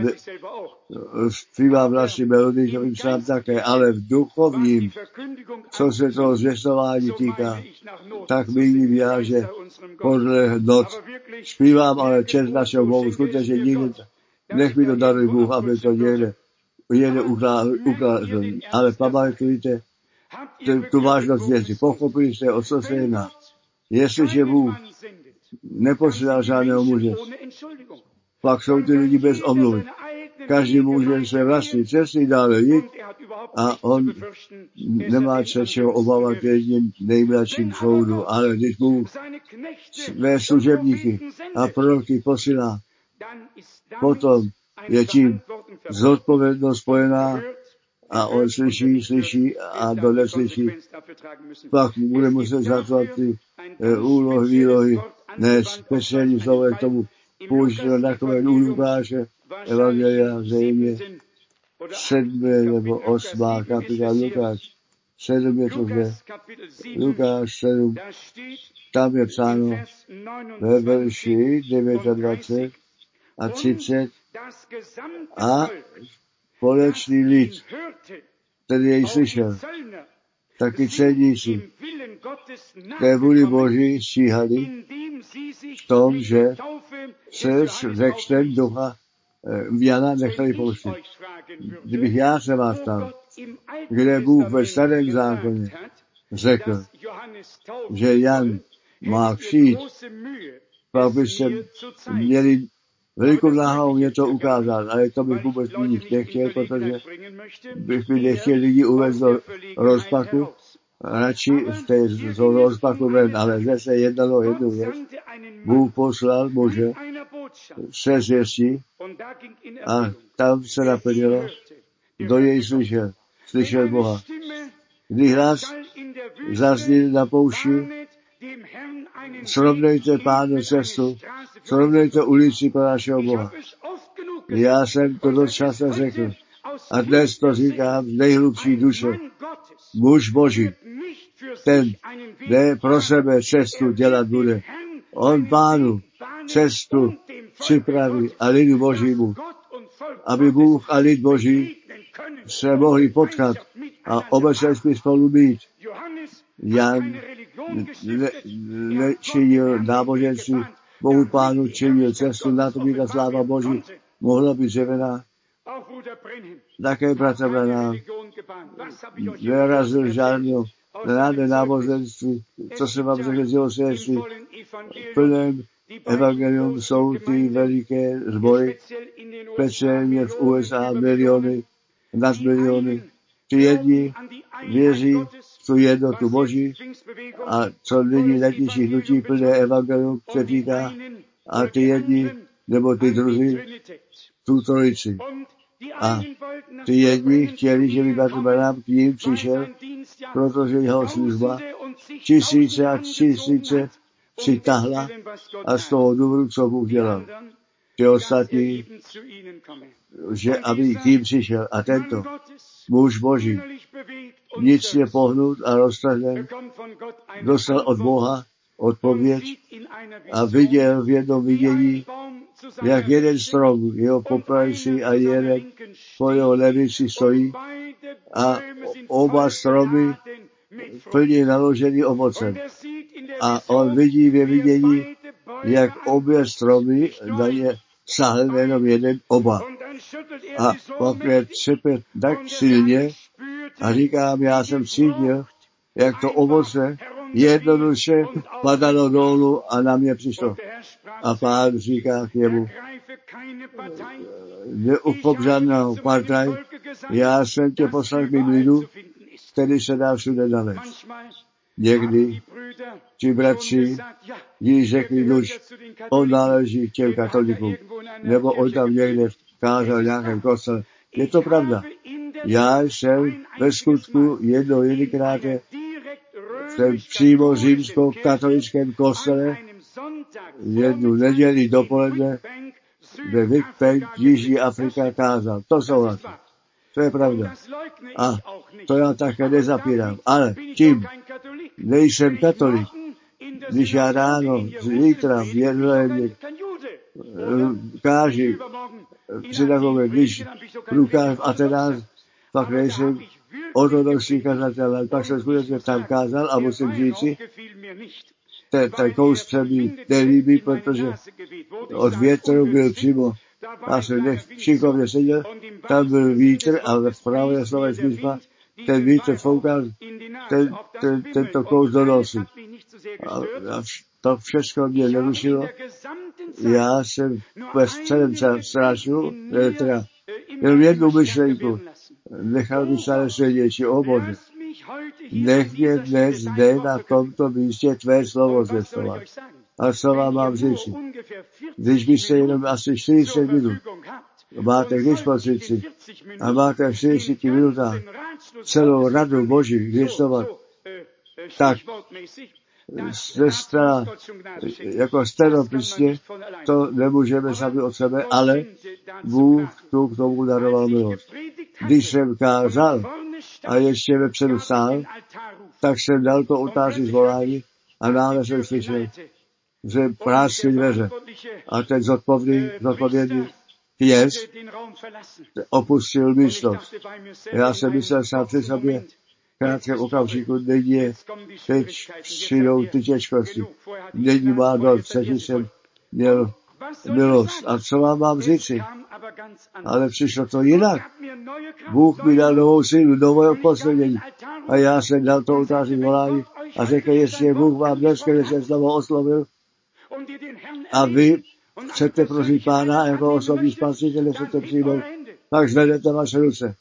zpívám vlastní melodii, to vím sám také, ale v duchovním, co se toho zvěstování týká, tak míním já, že podle not zpívám, ale čest našeho Bohu, skutečně nikdy, nech mi to daruj Bůh, aby to někde, někde ukázal. Ale pamatujte tu vážnost věci, pochopili jste, o co se jedná. Jestliže Bůh neposílal žádného muže, pak jsou ty lidi bez omluvy. Každý může své vlastní cesty dále jít a on nemá se čeho obávat jedním nejmladším soudu, ale když Bůh své služebníky a proroky posílá, potom je tím zodpovědnost spojená a on slyší, slyší a kdo neslyší, pak bude muset zatvat ty úlohy, výlohy, ne speciální slovo k tomu použít takové Lukáše, evangelia zřejmě sedmé nebo osmá kapitola Lukáš. Sedm je to zde. Lukáš sedm, tam je psáno ve verši dvacet devět a třicet a společný lid, který jej slyšel, taky celníci té vůli Boží stíhali v tom, že se ze křtem ducha Jana nechali pouštět. Kdybych já se vás ptal, kde Bůh ve starém zákoně řekl, že Jan má přijít, pak byste měli velikou náhou mě to ukázat, ale to bych vůbec nic nechtěl, protože bych mi nechtěl lidi uvést do rozpaku, radši jste z rozpaku ven, ale zde se jednalo jednu věc. Bůh poslal muže se zvěstí a tam se naplnilo, kdo jej slyšel, slyšel Boha. Když hlas zazní na poušti, srovnejte Pánu cestu, srovnejte ulici pro našeho Boha. Já jsem to dost často řekl a dnes to říkám z nejhlubší duše. Muž Boží, ten ne pro sebe cestu dělat bude. On Pánu cestu připraví a lidu Božímu, aby Bůh a lid Boží se mohli potkat a obecně spolu být. Jan nečinil náboženství, Bohu Pánu činil cestu na to být a sláva Boží mohla být dřevěná. Také bratr Branham nerazil žádného národné náboženství, co se vám řekl z jeho svědectví. V plném evangelium jsou ty veliké sbory, speciálně v U S A miliony, nad miliony. Ty jedni věří v tu jednotu Boží a co nyní letnější hnutí plné evangelium se týká, a ty jedni, nebo ty druzí, tu trojici. A ty jedni chtěli, že by bratr Branham k ním přišel, protože jeho služba tisíce a tisíce přitahla a z toho důvodu, co Bůh dělal. Ty ostatní, že aby k ním přišel. A tento muž Boží, nic je pohnut a roztažen, dostal od Boha odpověď a viděl v jednom vidění, jak jeden strom, jeho popravici a jeden po jeho levici stojí a oba stromy plně naložený ovocem. A on vidí ve vidění, jak obě stromy na ně sahl jenom jeden, oba. A pak je třepe tak silně a říkám, já jsem cítil, jak to ovoce jednoduše padalo dolů a na mě přišlo. A Pán říká k němu, neuchop žádného partaj, já jsem tě poslal k mým lidu, který se dá všude nalézt. Někdy ti bratři jí řekli, duš, on náleží k těm katolíkům, nebo on tam někde kázal nějakém kostele. Je to pravda. Já jsem ve skutku jednou jedikrát jsem přímo římskou katolickém kostele jednu neděli dopoledne ve Winnipeg, Jižní Afrika kázal. To souhlasí. To je pravda. A to já také nezapírám. Ale tím nejsem katolík. Když já ráno, zítra, v jedné káži, synagoge, když průkáž v Atenách, pak nejsem ortodoxní kazatel, ale pak jsem skutečně tam kázal a musím říci, ten, ten kous se mi nelíbí, protože od větru byl přímo, já jsem nech šikovně seděl, tam byl vítr a v pravé slové smyslu ten vítr foukal ten, ten, tento kous do nosu. A, a to všechno mě nerušilo. Já jsem ve celém strašnu, teda jenom jednu myšlenku, nechal bych se svěděči, o Bože, nech mě dnes zde na tomto místě tvé slovo zvěstovat. A co vám mám říct? Když byste jenom asi čtyřicet minut máte k dispozici a máte v čtyřiceti minutách celou radu Boží zvěstovat, tak sestra, jako stenopisně, to nemůžeme sami od sebe, ale Bůh tu k tomu daroval milost. Když jsem kázal a ještě vepředu stál, tak jsem dal to oltáři zvolání a náhle jsem slyšel, že práskly dveře a ten zodpovědný, zodpovědný kněz opustil místnost. Já jsem myslel sám při sobě, v krátkém okamžiku, není je, teď přijdou ty těžkosti. Není má dost, předtím jsem měl milost. A co vám mám říci? Ale přišlo to jinak. Bůh mi dal novou sílu, nového poslednění. A já jsem dal to oltáři volání a řekl, jestli Bůh vám dneska se znovu oslovil a vy chcete prosit Pána jako osobní spasitele, chcete přijmout, tak zvedete vaše ruce.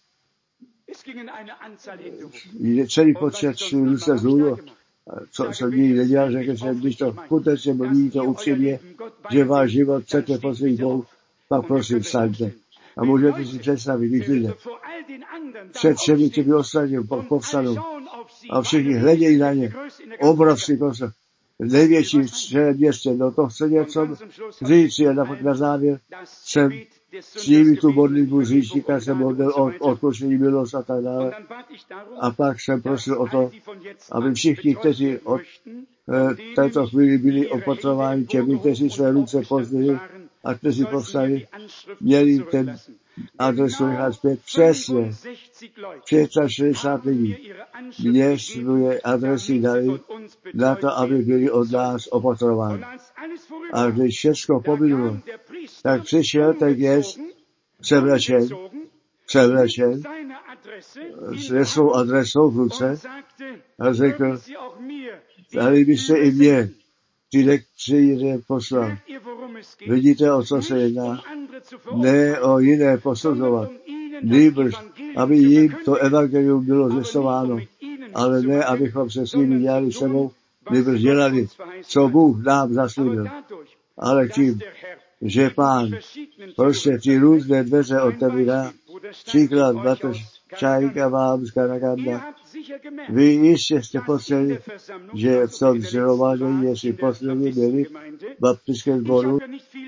Je celý počet ruce zůl, co jsem nikdy nedělal, řekl jsem, když to skutečně mluvíte upřímně, že váš život chcete posvětit Bohu, pak prosím, vstaňte. A můžete si představit, když lidé před všemi těmi ostatní povstanou a všichni hledějí na ně, obrovský kostel, největší v celém městě, no to chce něco říct, a na, na závěr jsem s nimi tu modlitbu říčníka jsem modlil o odpuštění milost a tak dále. A pak jsem prosil o to, aby všichni, kteří od eh, této chvíli byli opatrováni těmi, kteří své ruce pozdvihli a kteří povstali, měli ten adresu nechat zpět přesně. šedesát lidí mě svoje adresy dali na to, aby byli od nás opatrováni. A když všechno pobylo, tak přišel ten kněz převlečen, převlečen se svou adresou v ruce a řekl, tady byste i mě přijde poslal. Vidíte, o co se jedná? Ne o jiné posuzovat. Nýbrž, aby jim to evangelium bylo zvěstováno, ale ne, abychom se s nimi dělali sebou, nýbrž dělali, co Bůh nám zaslíbil. Ale tím, že Pán prostě ty různé dveře otevírá, příklad bratr Šajka vám z Karakanda. Vy jistě jste potřebili, že v tom shromáždění, jestli poslední byli v baptickém sboru,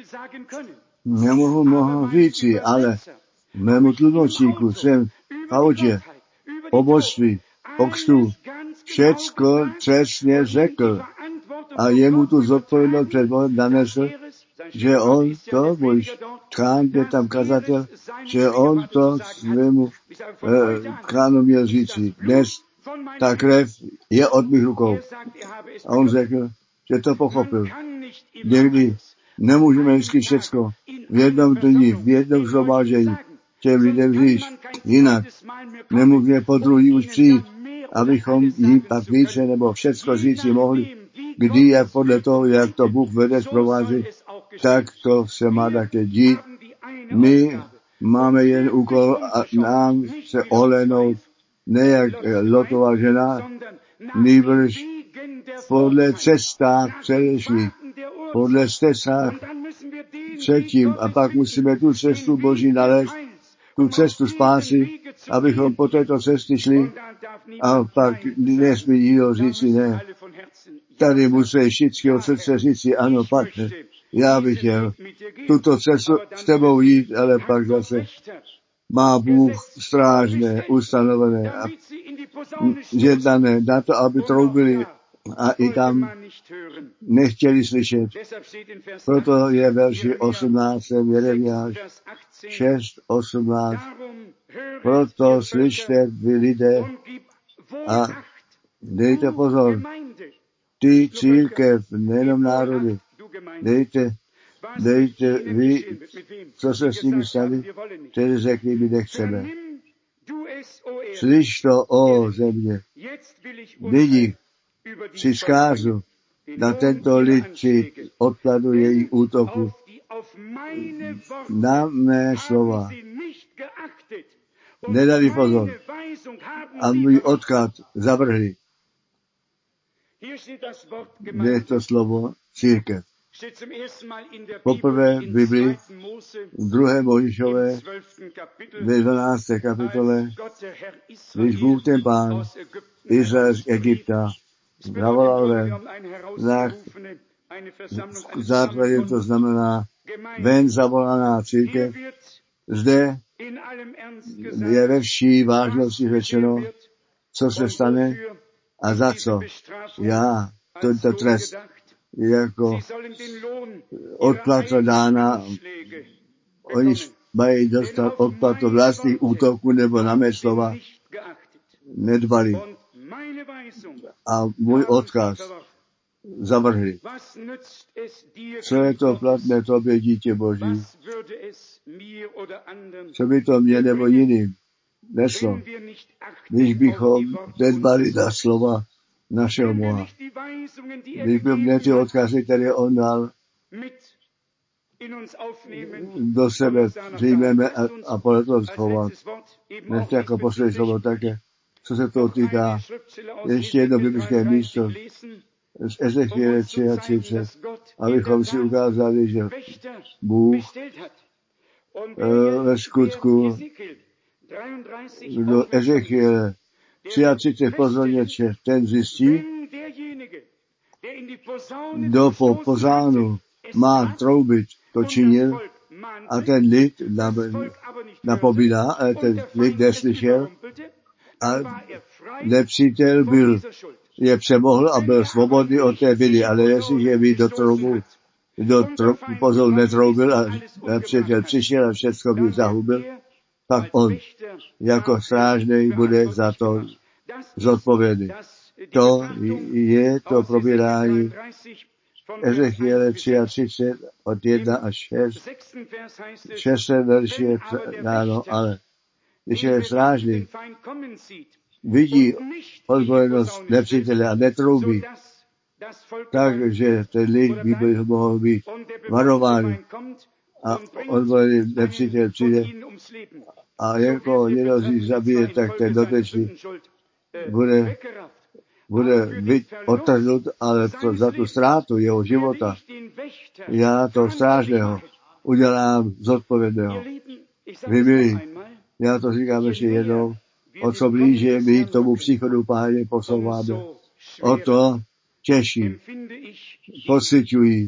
nemohu mnoho říci, ale mému tlumočníku jsem v autě o božství, o křtu, všecko přesně řekl a jemu tu zodpovědnost před Bohem nanesl, že on to, můj tchán, je tam kazatel, že on to svému eh, tchánu měl říci. Dnes ta krev je od mých rukou. A on řekl, že to pochopil. Někdy nemůžeme vždycky všecko v jednom dní, v jednom shromáždění těm lidem říct. Jinak nemůžeme po druhý už přijít, abychom jim tak více nebo všecko říci mohli, kdy je podle toho, jak to Bůh vede zprovází, tak to se má také dít. My máme jen úkol a nám se olenout, ne jak Lotová žena, nýbrž podle cestách předešlých, podle cestách předtím, a pak musíme tu cestu Boží nalézt, tu cestu spásy, abychom po této cestě šli, a pak nesmí nikdo říci ne. Tady musí všichni od srdce říci, ano, Pane, já bych chtěl tuto cestu s tebou jít, ale pak zase má Bůh strážné, ustanovené a jednané na to, aby troubili a i tam nechtěli slyšet. Proto je verši osmnáct, Jeremiáš šest osmnáct. Proto slyšte vy lidé a dejte pozor, ty církev, nejenom národy, dejte, dejte vy, co se s nimi stali, tedy řekli, my nechceme. Slyš to, o země, nyní při zkázu na tento lid, či odkladu jejich útoku, na mé slova nedali pozor a můj odklad zavrhli. Je to slovo církev. Poprvé v Biblii, v druhé Mojžíšové, ve dvanácté kapitole, když Bůh ten Pán Izrael z Egypta zavolal ven, na základě to znamená ven zavolaná církev, zde je ve vší vážnosti řečeno, co se stane a za co. Já, tento trest, jako odplata dána, oni mají dostat odplatu vlastních útoků nebo na mé slova nedbali. A můj odkaz zavrhli. Co je to platné tobě, dítě Boží? Co by to mě nebo jiným neslo, když bychom nedbali na slova našeho Boha? Když by mě ty odkazy, které on dal, do sebe přijmeme a, a podle toho schovat. Nechte jako poslední slovo také, co se toho týká. Ještě jedno biblické místo z Ezechiele třicet tři, abychom si ukázali, že Bůh ve skutku do Ezechiele třicet tři pozorně, že ten zjistí, kdo po pozánu má troubit, to činil, a ten lid napobídá, ale ten lid neslyšel a nepřítel byl, je přemohl a byl svobodný od té viny, ale jestliže by do troubu, do pozor netroubil a nepřítel přišel a všechno by zahubil, pak on jako strážnej bude za to zodpovědný. To je to probírání Ezechiele třicet tři od jedna až šest. Šesté verš je dáno, ale když je strážný, vidí ozbrojenost nepřítele a netroubí, takže ten lid by mohl být varován a ozbrojený nepřítel přijde a jako někdo si zabije, tak ten dotečný bude, bude být odtrhnut, ale to, za tu ztrátu jeho života já to strážného udělám zodpovědného. Vy milí, já to říkám ještě jednou, o co blíže my k tomu příchodu Páně posouváme, o to těžší pociťují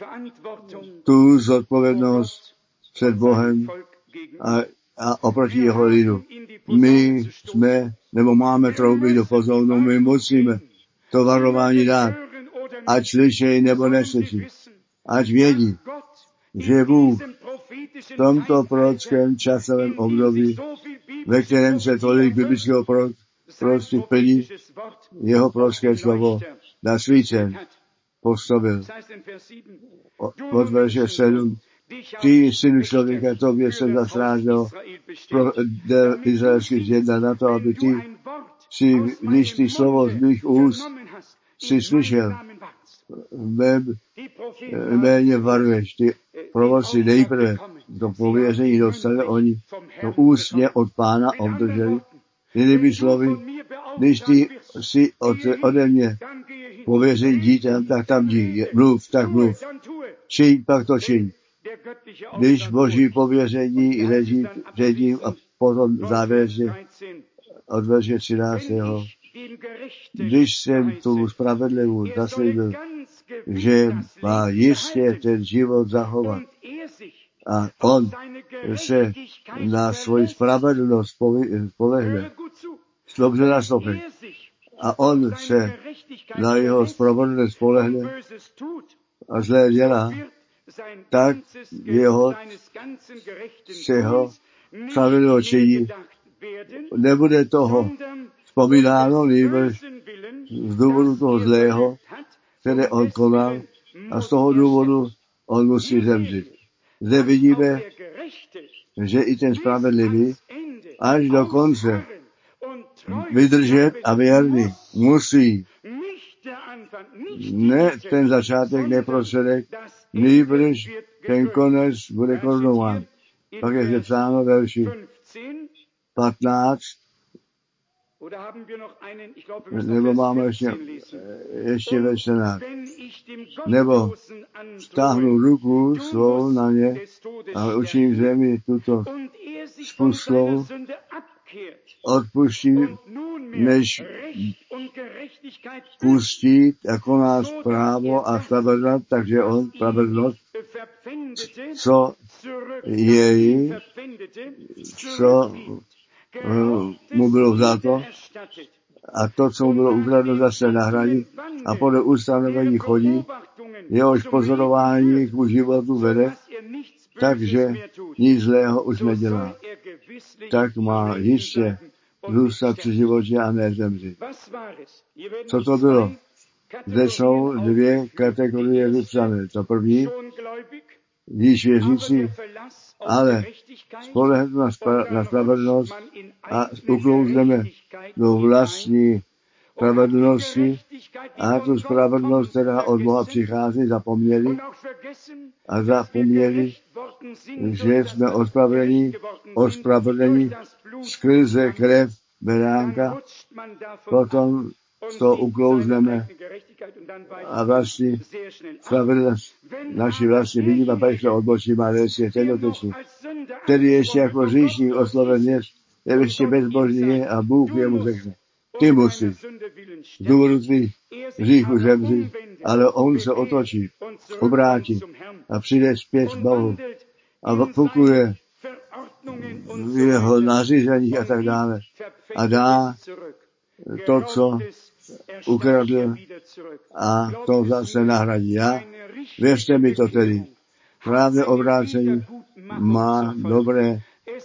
tu zodpovědnost před Bohem a, a oproti jeho lidu. My jsme, nebo máme trouby do pozornu, my musíme to varování dát, ať slyšej nebo neslyší, ať vědí, že Bůh v tomto prorockém časovém období, ve kterém se tolik biblického proroctví plní, jeho prorocké slovo na svícen postavil. Od verše sedm. Ty, synu člověka, tobě jsem za strážného pro izraelských jedna na to, aby ty si, když ty slovo z mých úst si slyšel, mém jméně varuješ, ty proroci nejprve do pověření dostali oni, to ústně od Pána obdrželi, jinými slovy, když ty si od, ode mě pověření dítem, tak tam dí, mluv, tak mluv, čiň, pak to čiň. Když Boží pověření leží před ním a potom závěrečně od verše třináctého Když jsem tu spravedlivou zaslíbil, že má jistě ten život zachovat a on se na svoji spravedlnost spolehne, dobře naslouchej, a on se na jeho spravedlnost spolehne a zlé dělá, tak jeho všeho spravedlivého činí nebude toho vzpomínáno, nýbrž z důvodu toho zlého, které on konal, a z toho důvodu on musí zemřít. Zde vidíme, že i ten spravedlivý až do konce vydržet a věrný musí. Ne ten začátek, ne prostředek, nýbrž ten konec bude korunován. Pak je zde psáno verši patnáct, nebo máme ještě, ještě ve čtrnáct. Nebo stáhnu ruku svou na ně a učiním zemi tuto způsobou, odpuští, než pustí jako nás právo a spravedlnost, takže on spravedlnost, co jej, co mu bylo vzato, a to, co mu bylo ukradeno, zase nahradí a podle ustanovení chodí, jehož pozorování k mu životu vede, takže nic zlého už nedělá. Tak má jistě zůstat při životě a ne zemřít. Co to bylo? Zde jsou dvě kategorie vypsané. To první, již věřící, ale spolehnout na, spra- na spravedlnost a uklouzneme do vlastní spravedlnosti a tu spravedlnost, která od Boha přichází, zapomněli a zapomněli, že jsme ospravedlení, ospravedlení skrze krev beránka, potom to uklouzneme a vlastní spravedlnost naši vlastní vidím a pak to odbočím a nesě ten dotečný. Tedy ještě jako říšník osloven je, je ještě bezbožný je a Bůh jemu řekne, ty musíš z důvodu tvých hříchů zemřít, ale on se otočí, obrátí a přijde zpět k Bohu a pokuje v jeho nařízeních a tak dále a dá to, co ukradl, a to zase nahradí. Já, věřte mi to tedy, právě obrácení má dobré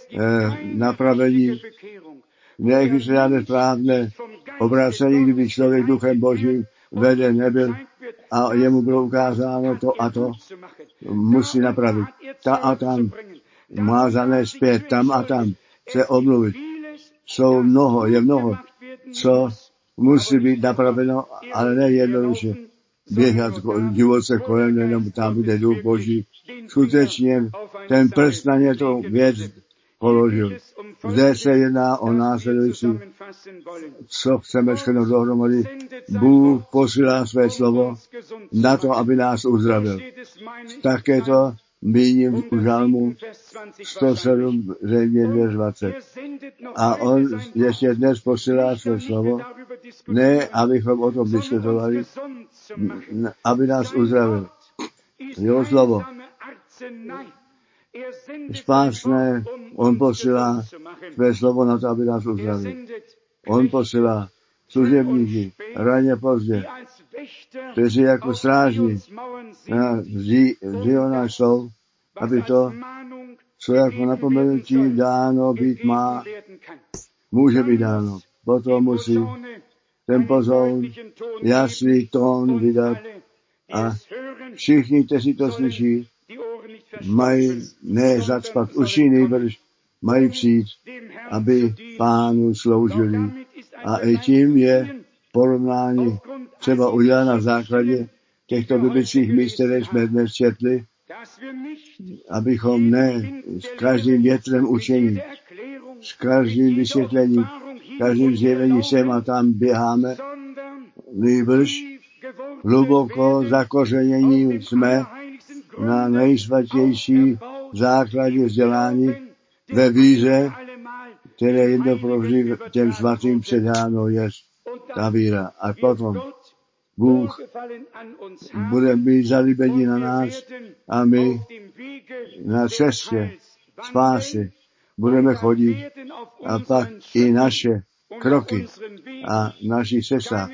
eh, napravení, neexistuje žádné správné obracení, kdyby člověk duchem Božím veden nebyl a jemu bylo ukázáno to a to, musí napravit. Ta a tam má zanést zpět, tam a tam se omluvit. Jsou mnoho, je mnoho, co musí být napraveno, ale ne jednoduše běhat divoce kolem, jenom tam bude duch Boží. Skutečně ten prst na ně to věc položil. Zde se jedná o následující, co chceme shrnout dohromady. Bůh posílá své slovo na to, aby nás uzdravil. Také to míním u žalmu sto sedm, zřejmě dvacet. A on ještě dnes posílá své slovo, ne abychom o tom diskutovali, aby nás uzdravil. Jeho slovo spásné, on posílá své slovo na to, aby nás uzdravil. On posílá služebníky, raně pozdě, kteří jako strážní na Ziona jsou, aby to, co jako napomenutí dáno být má, může být dáno. Potom musí ten pozoun jasný tón vydat a všichni, kteří to slyší, mají ne zacpat uši, nejbrž mají přijít, aby Pánu sloužili. A i tím je porovnání třeba udělat na základě těchto biblických míst, které jsme dnes četli, abychom ne s každým větrem učení, s každým vysvětlením, každým zjevením sem a tam běháme, nejbrž hluboko zakořenění jsme na nejsvatější základě vzdělání ve víře, které jedno provždy těm svatým předáno je ta víra. A potom Bůh bude mít zalíbení na nás a my na cestě spásy budeme chodit a pak i naše kroky a naší cesta.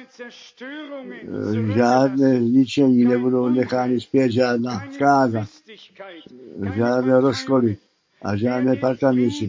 Žádné zničení nebudou nechány zpět, žádná zkáza, žádné rozkoly a žádné partaníci.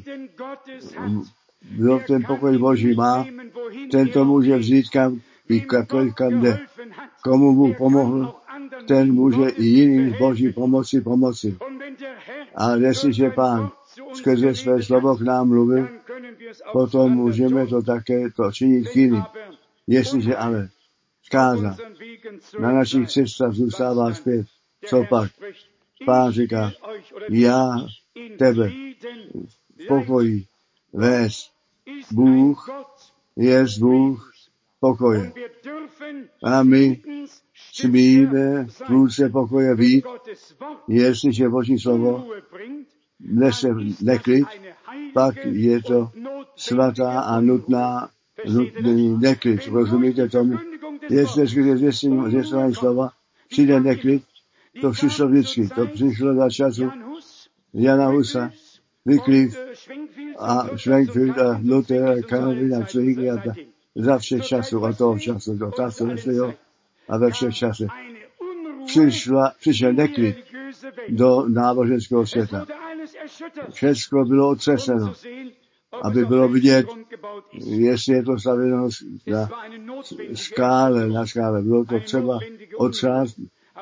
Kdo ten pokoj Boží má, ten to může vzít kam, i kakoliv kam jde. Komu Bůh pomohl, ten může i jiným z Boží pomoci pomoci. A jestliže Pán skrze své slovo k nám mluvil, potom můžeme to také to činit k jiným. Jestliže ale zkáza na našich cestách zůstává zpět, co pak? Pán říká, já tebe v pokoji vést. Bůh je Bůh pokoje. A my smíme tvůrce pokoje být, jestliže Boží slovo nese neklid, pak je to svatá a nutná, nutný neklid. Rozumíte tomu? Jestliže zvěstování slova přijde neklid, to přišlo vždycky. To přišlo za času Jana Husa, Wycliffe a Schwenkfeld a Luther a Calvin a Zwingli a za všech časů a toho času, do času Wesleyho a ve všech časech. Přišla, přišel neklid do náboženského světa. Všechno bylo otřeseno, aby bylo vidět, jestli je to stavěno na skále, na skále. Bylo to třeba otřást,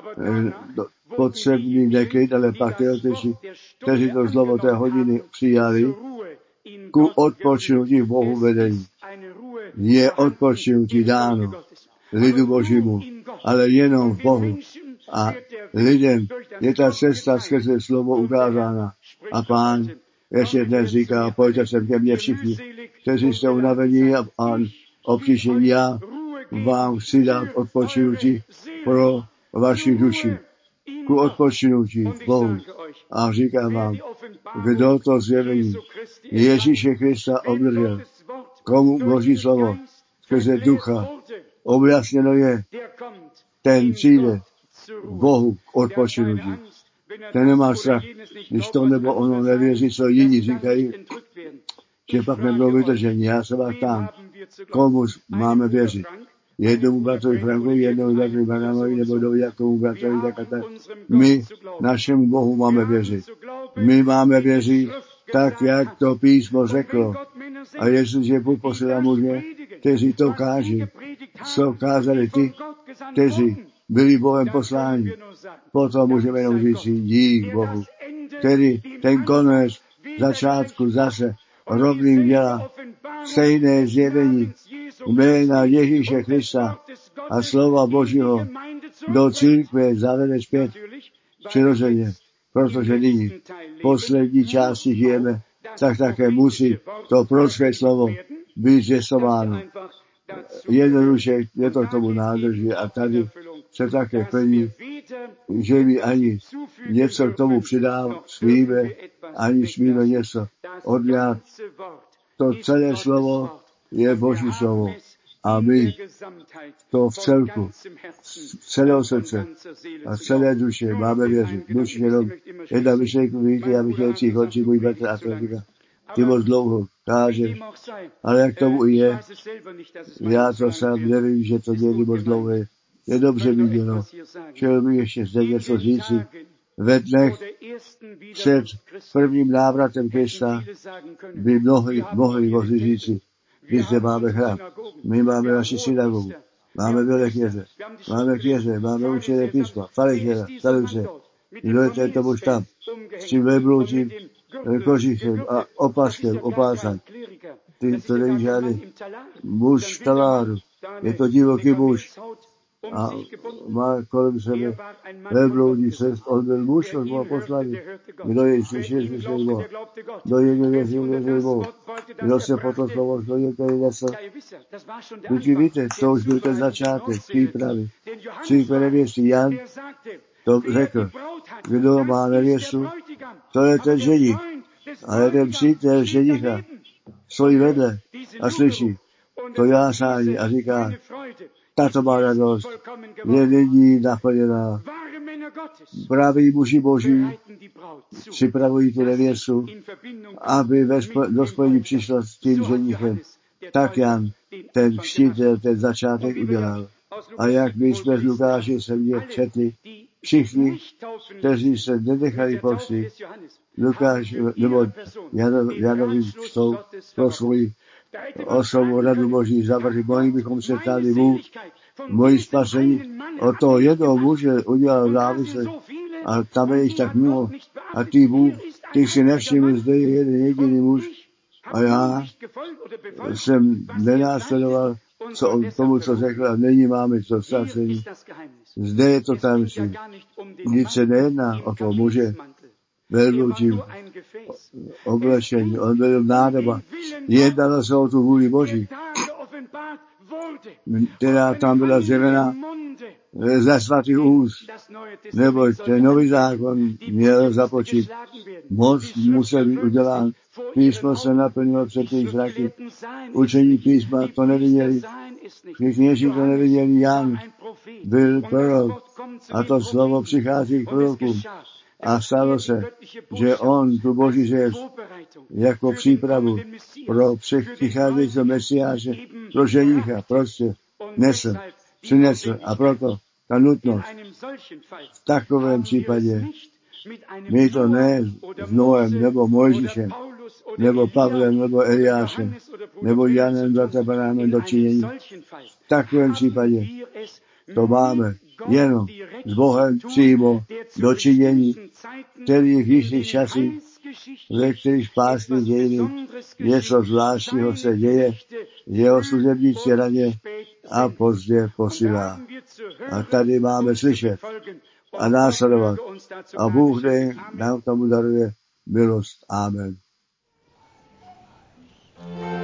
potřebný neklid, ale pak ty, kteří to zlovo té hodiny přijali, ku odpočinutí v Bohu vedení. Je odpočinutí dáno lidu Božímu, ale jenom v Bohu. A lidem je ta cesta skrze slovo ukázána. A Pán ještě dnes říká, pojďte sem ke mně všichni, kteří jste unavení a, a obtížení, já vám chci dát odpočinutí pro vaši duši. Ku odpočinutí v Bohu. A říkám vám, kdo to zjevení Ježíše Krista obdržel, komu Boží slovo skrze ducha objasněno je, ten přijde Bohu k odpočinutí. Ten nemá strach, když to nebo ono nevěří, co jiní říkají, že pak nebudou vydržení. Já se vás ptám, komu máme věřit? Jednomu bratrovi Frankovi, jednomu bratrovi Baramovi, nebo do jakomu bratrovi, tak a tak. My našemu Bohu máme věřit. My máme věřit tak jak to písmo řeklo. A jestliže Bůh posílá muže, kteří to káží, co kázali ty, kteří byli Bohem posláni, potom můžeme jenom říct si dík Bohu, který ten konec začátku zase rovným dělá stejné zjevení jména Ježíše Krista a slova Božího do církve zavede zpět přirozeně, protože nyní poslední části žijeme, tak také musí to prorocké slovo být zvěstováno. Jednoduše je to k tomu nádrží a tady se také plní, že my ani něco k tomu přidávat smíme, ani smíme něco odňat. To celé slovo je Boží slovo a my to v celku, z celého srdce a z celé duše máme věřit. Duši jenom jedna myšlenku víte, já bych chtěl cích očí můj bratr a to říká, ty moc dlouho káže, ale jak tomu i je, já to sám nevím, že to někdy moc dlouho je. Je dobře viděno. Chtěl bych ještě zde něco říci. Ve dnech před prvním návratem Krista by mnohdy mohli mohli říci, my zde máme chrám, my máme naši synagogu, máme velekněze, máme kněze, máme učené písma, farizeje, staruce, kdo je tento muž tam, s tím velbloudím kožichem a opaskem opásan. Ty, to není žádný muž taláru, je to divoký muž a má kolem sebe velbloudí srst, on byl muž, on byl poslaný. Kdo je slyšel, slyšel Boha. Kdo je nevěřil, věřil Bohu. Kdo se potom slovo, kdo je tady nesl. Vy víte, to už byl ten začátek přípravy. Církve nevěstí Jan to řekl, kdo má nevěstu, to je ten ženich, ale ten přítel ženicha stojí vedle a slyší to jásání a říká, tato má radost je nyní naplněná. Praví muži Boží připravují tu nevěstu, aby ve spo, do spojení přišla s tím ženichem. Tak Jan, ten křtitel, ten začátek udělal. A jak my jsme z Lukáše se mě četli, všichni, kteří se nenechali povstit, Lukáš, nebo Janovi, Janovi čtou pro svoji osobu radu Boží zavrži, mohli bychom se tady Bůh, moji spasení, od toho jednoho muže udělal závisle a tam je jich tak mnoho a ty Bůh, ty si nevšiml, zde je jeden jediný muž a já jsem nenásledoval co on tomu, co řekl, a nyní máme to spasení. Zde je to tajemství. Nic se nejedná o toho muže velbloudím oblečení. On byl nádoba. Jednalo se o tu vůli Boží, která tam byla zjevená ze svatých úst. Neboť ten nový zákon měl započít. Moc musel být udělán. Písmo se naplnilo před těch zraky. Učení písma to neviděli. Kněží to neviděli. Jan byl prorok a to slovo přichází k prorokům. A stalo se, že on tu Boží řeč jako přípravu pro přicházejícího Mesiáše, pro ženicha prostě nesl, přinesl. A proto ta nutnost v takovém případě my to ne s Noem, nebo Mojžíšem, nebo Pavlem, nebo Eliášem, nebo Janem, Bratabanánem dočinění. V takovém případě to máme jenom s Bohem přímo dočinění, který v jižních časech, ve kterých pásný dějiny něco zvláštního se děje, jeho služebníci raně a pozdě posílá. A tady máme slyšet a následovat. A Bůh dej nám tomu daruje milost. Amen.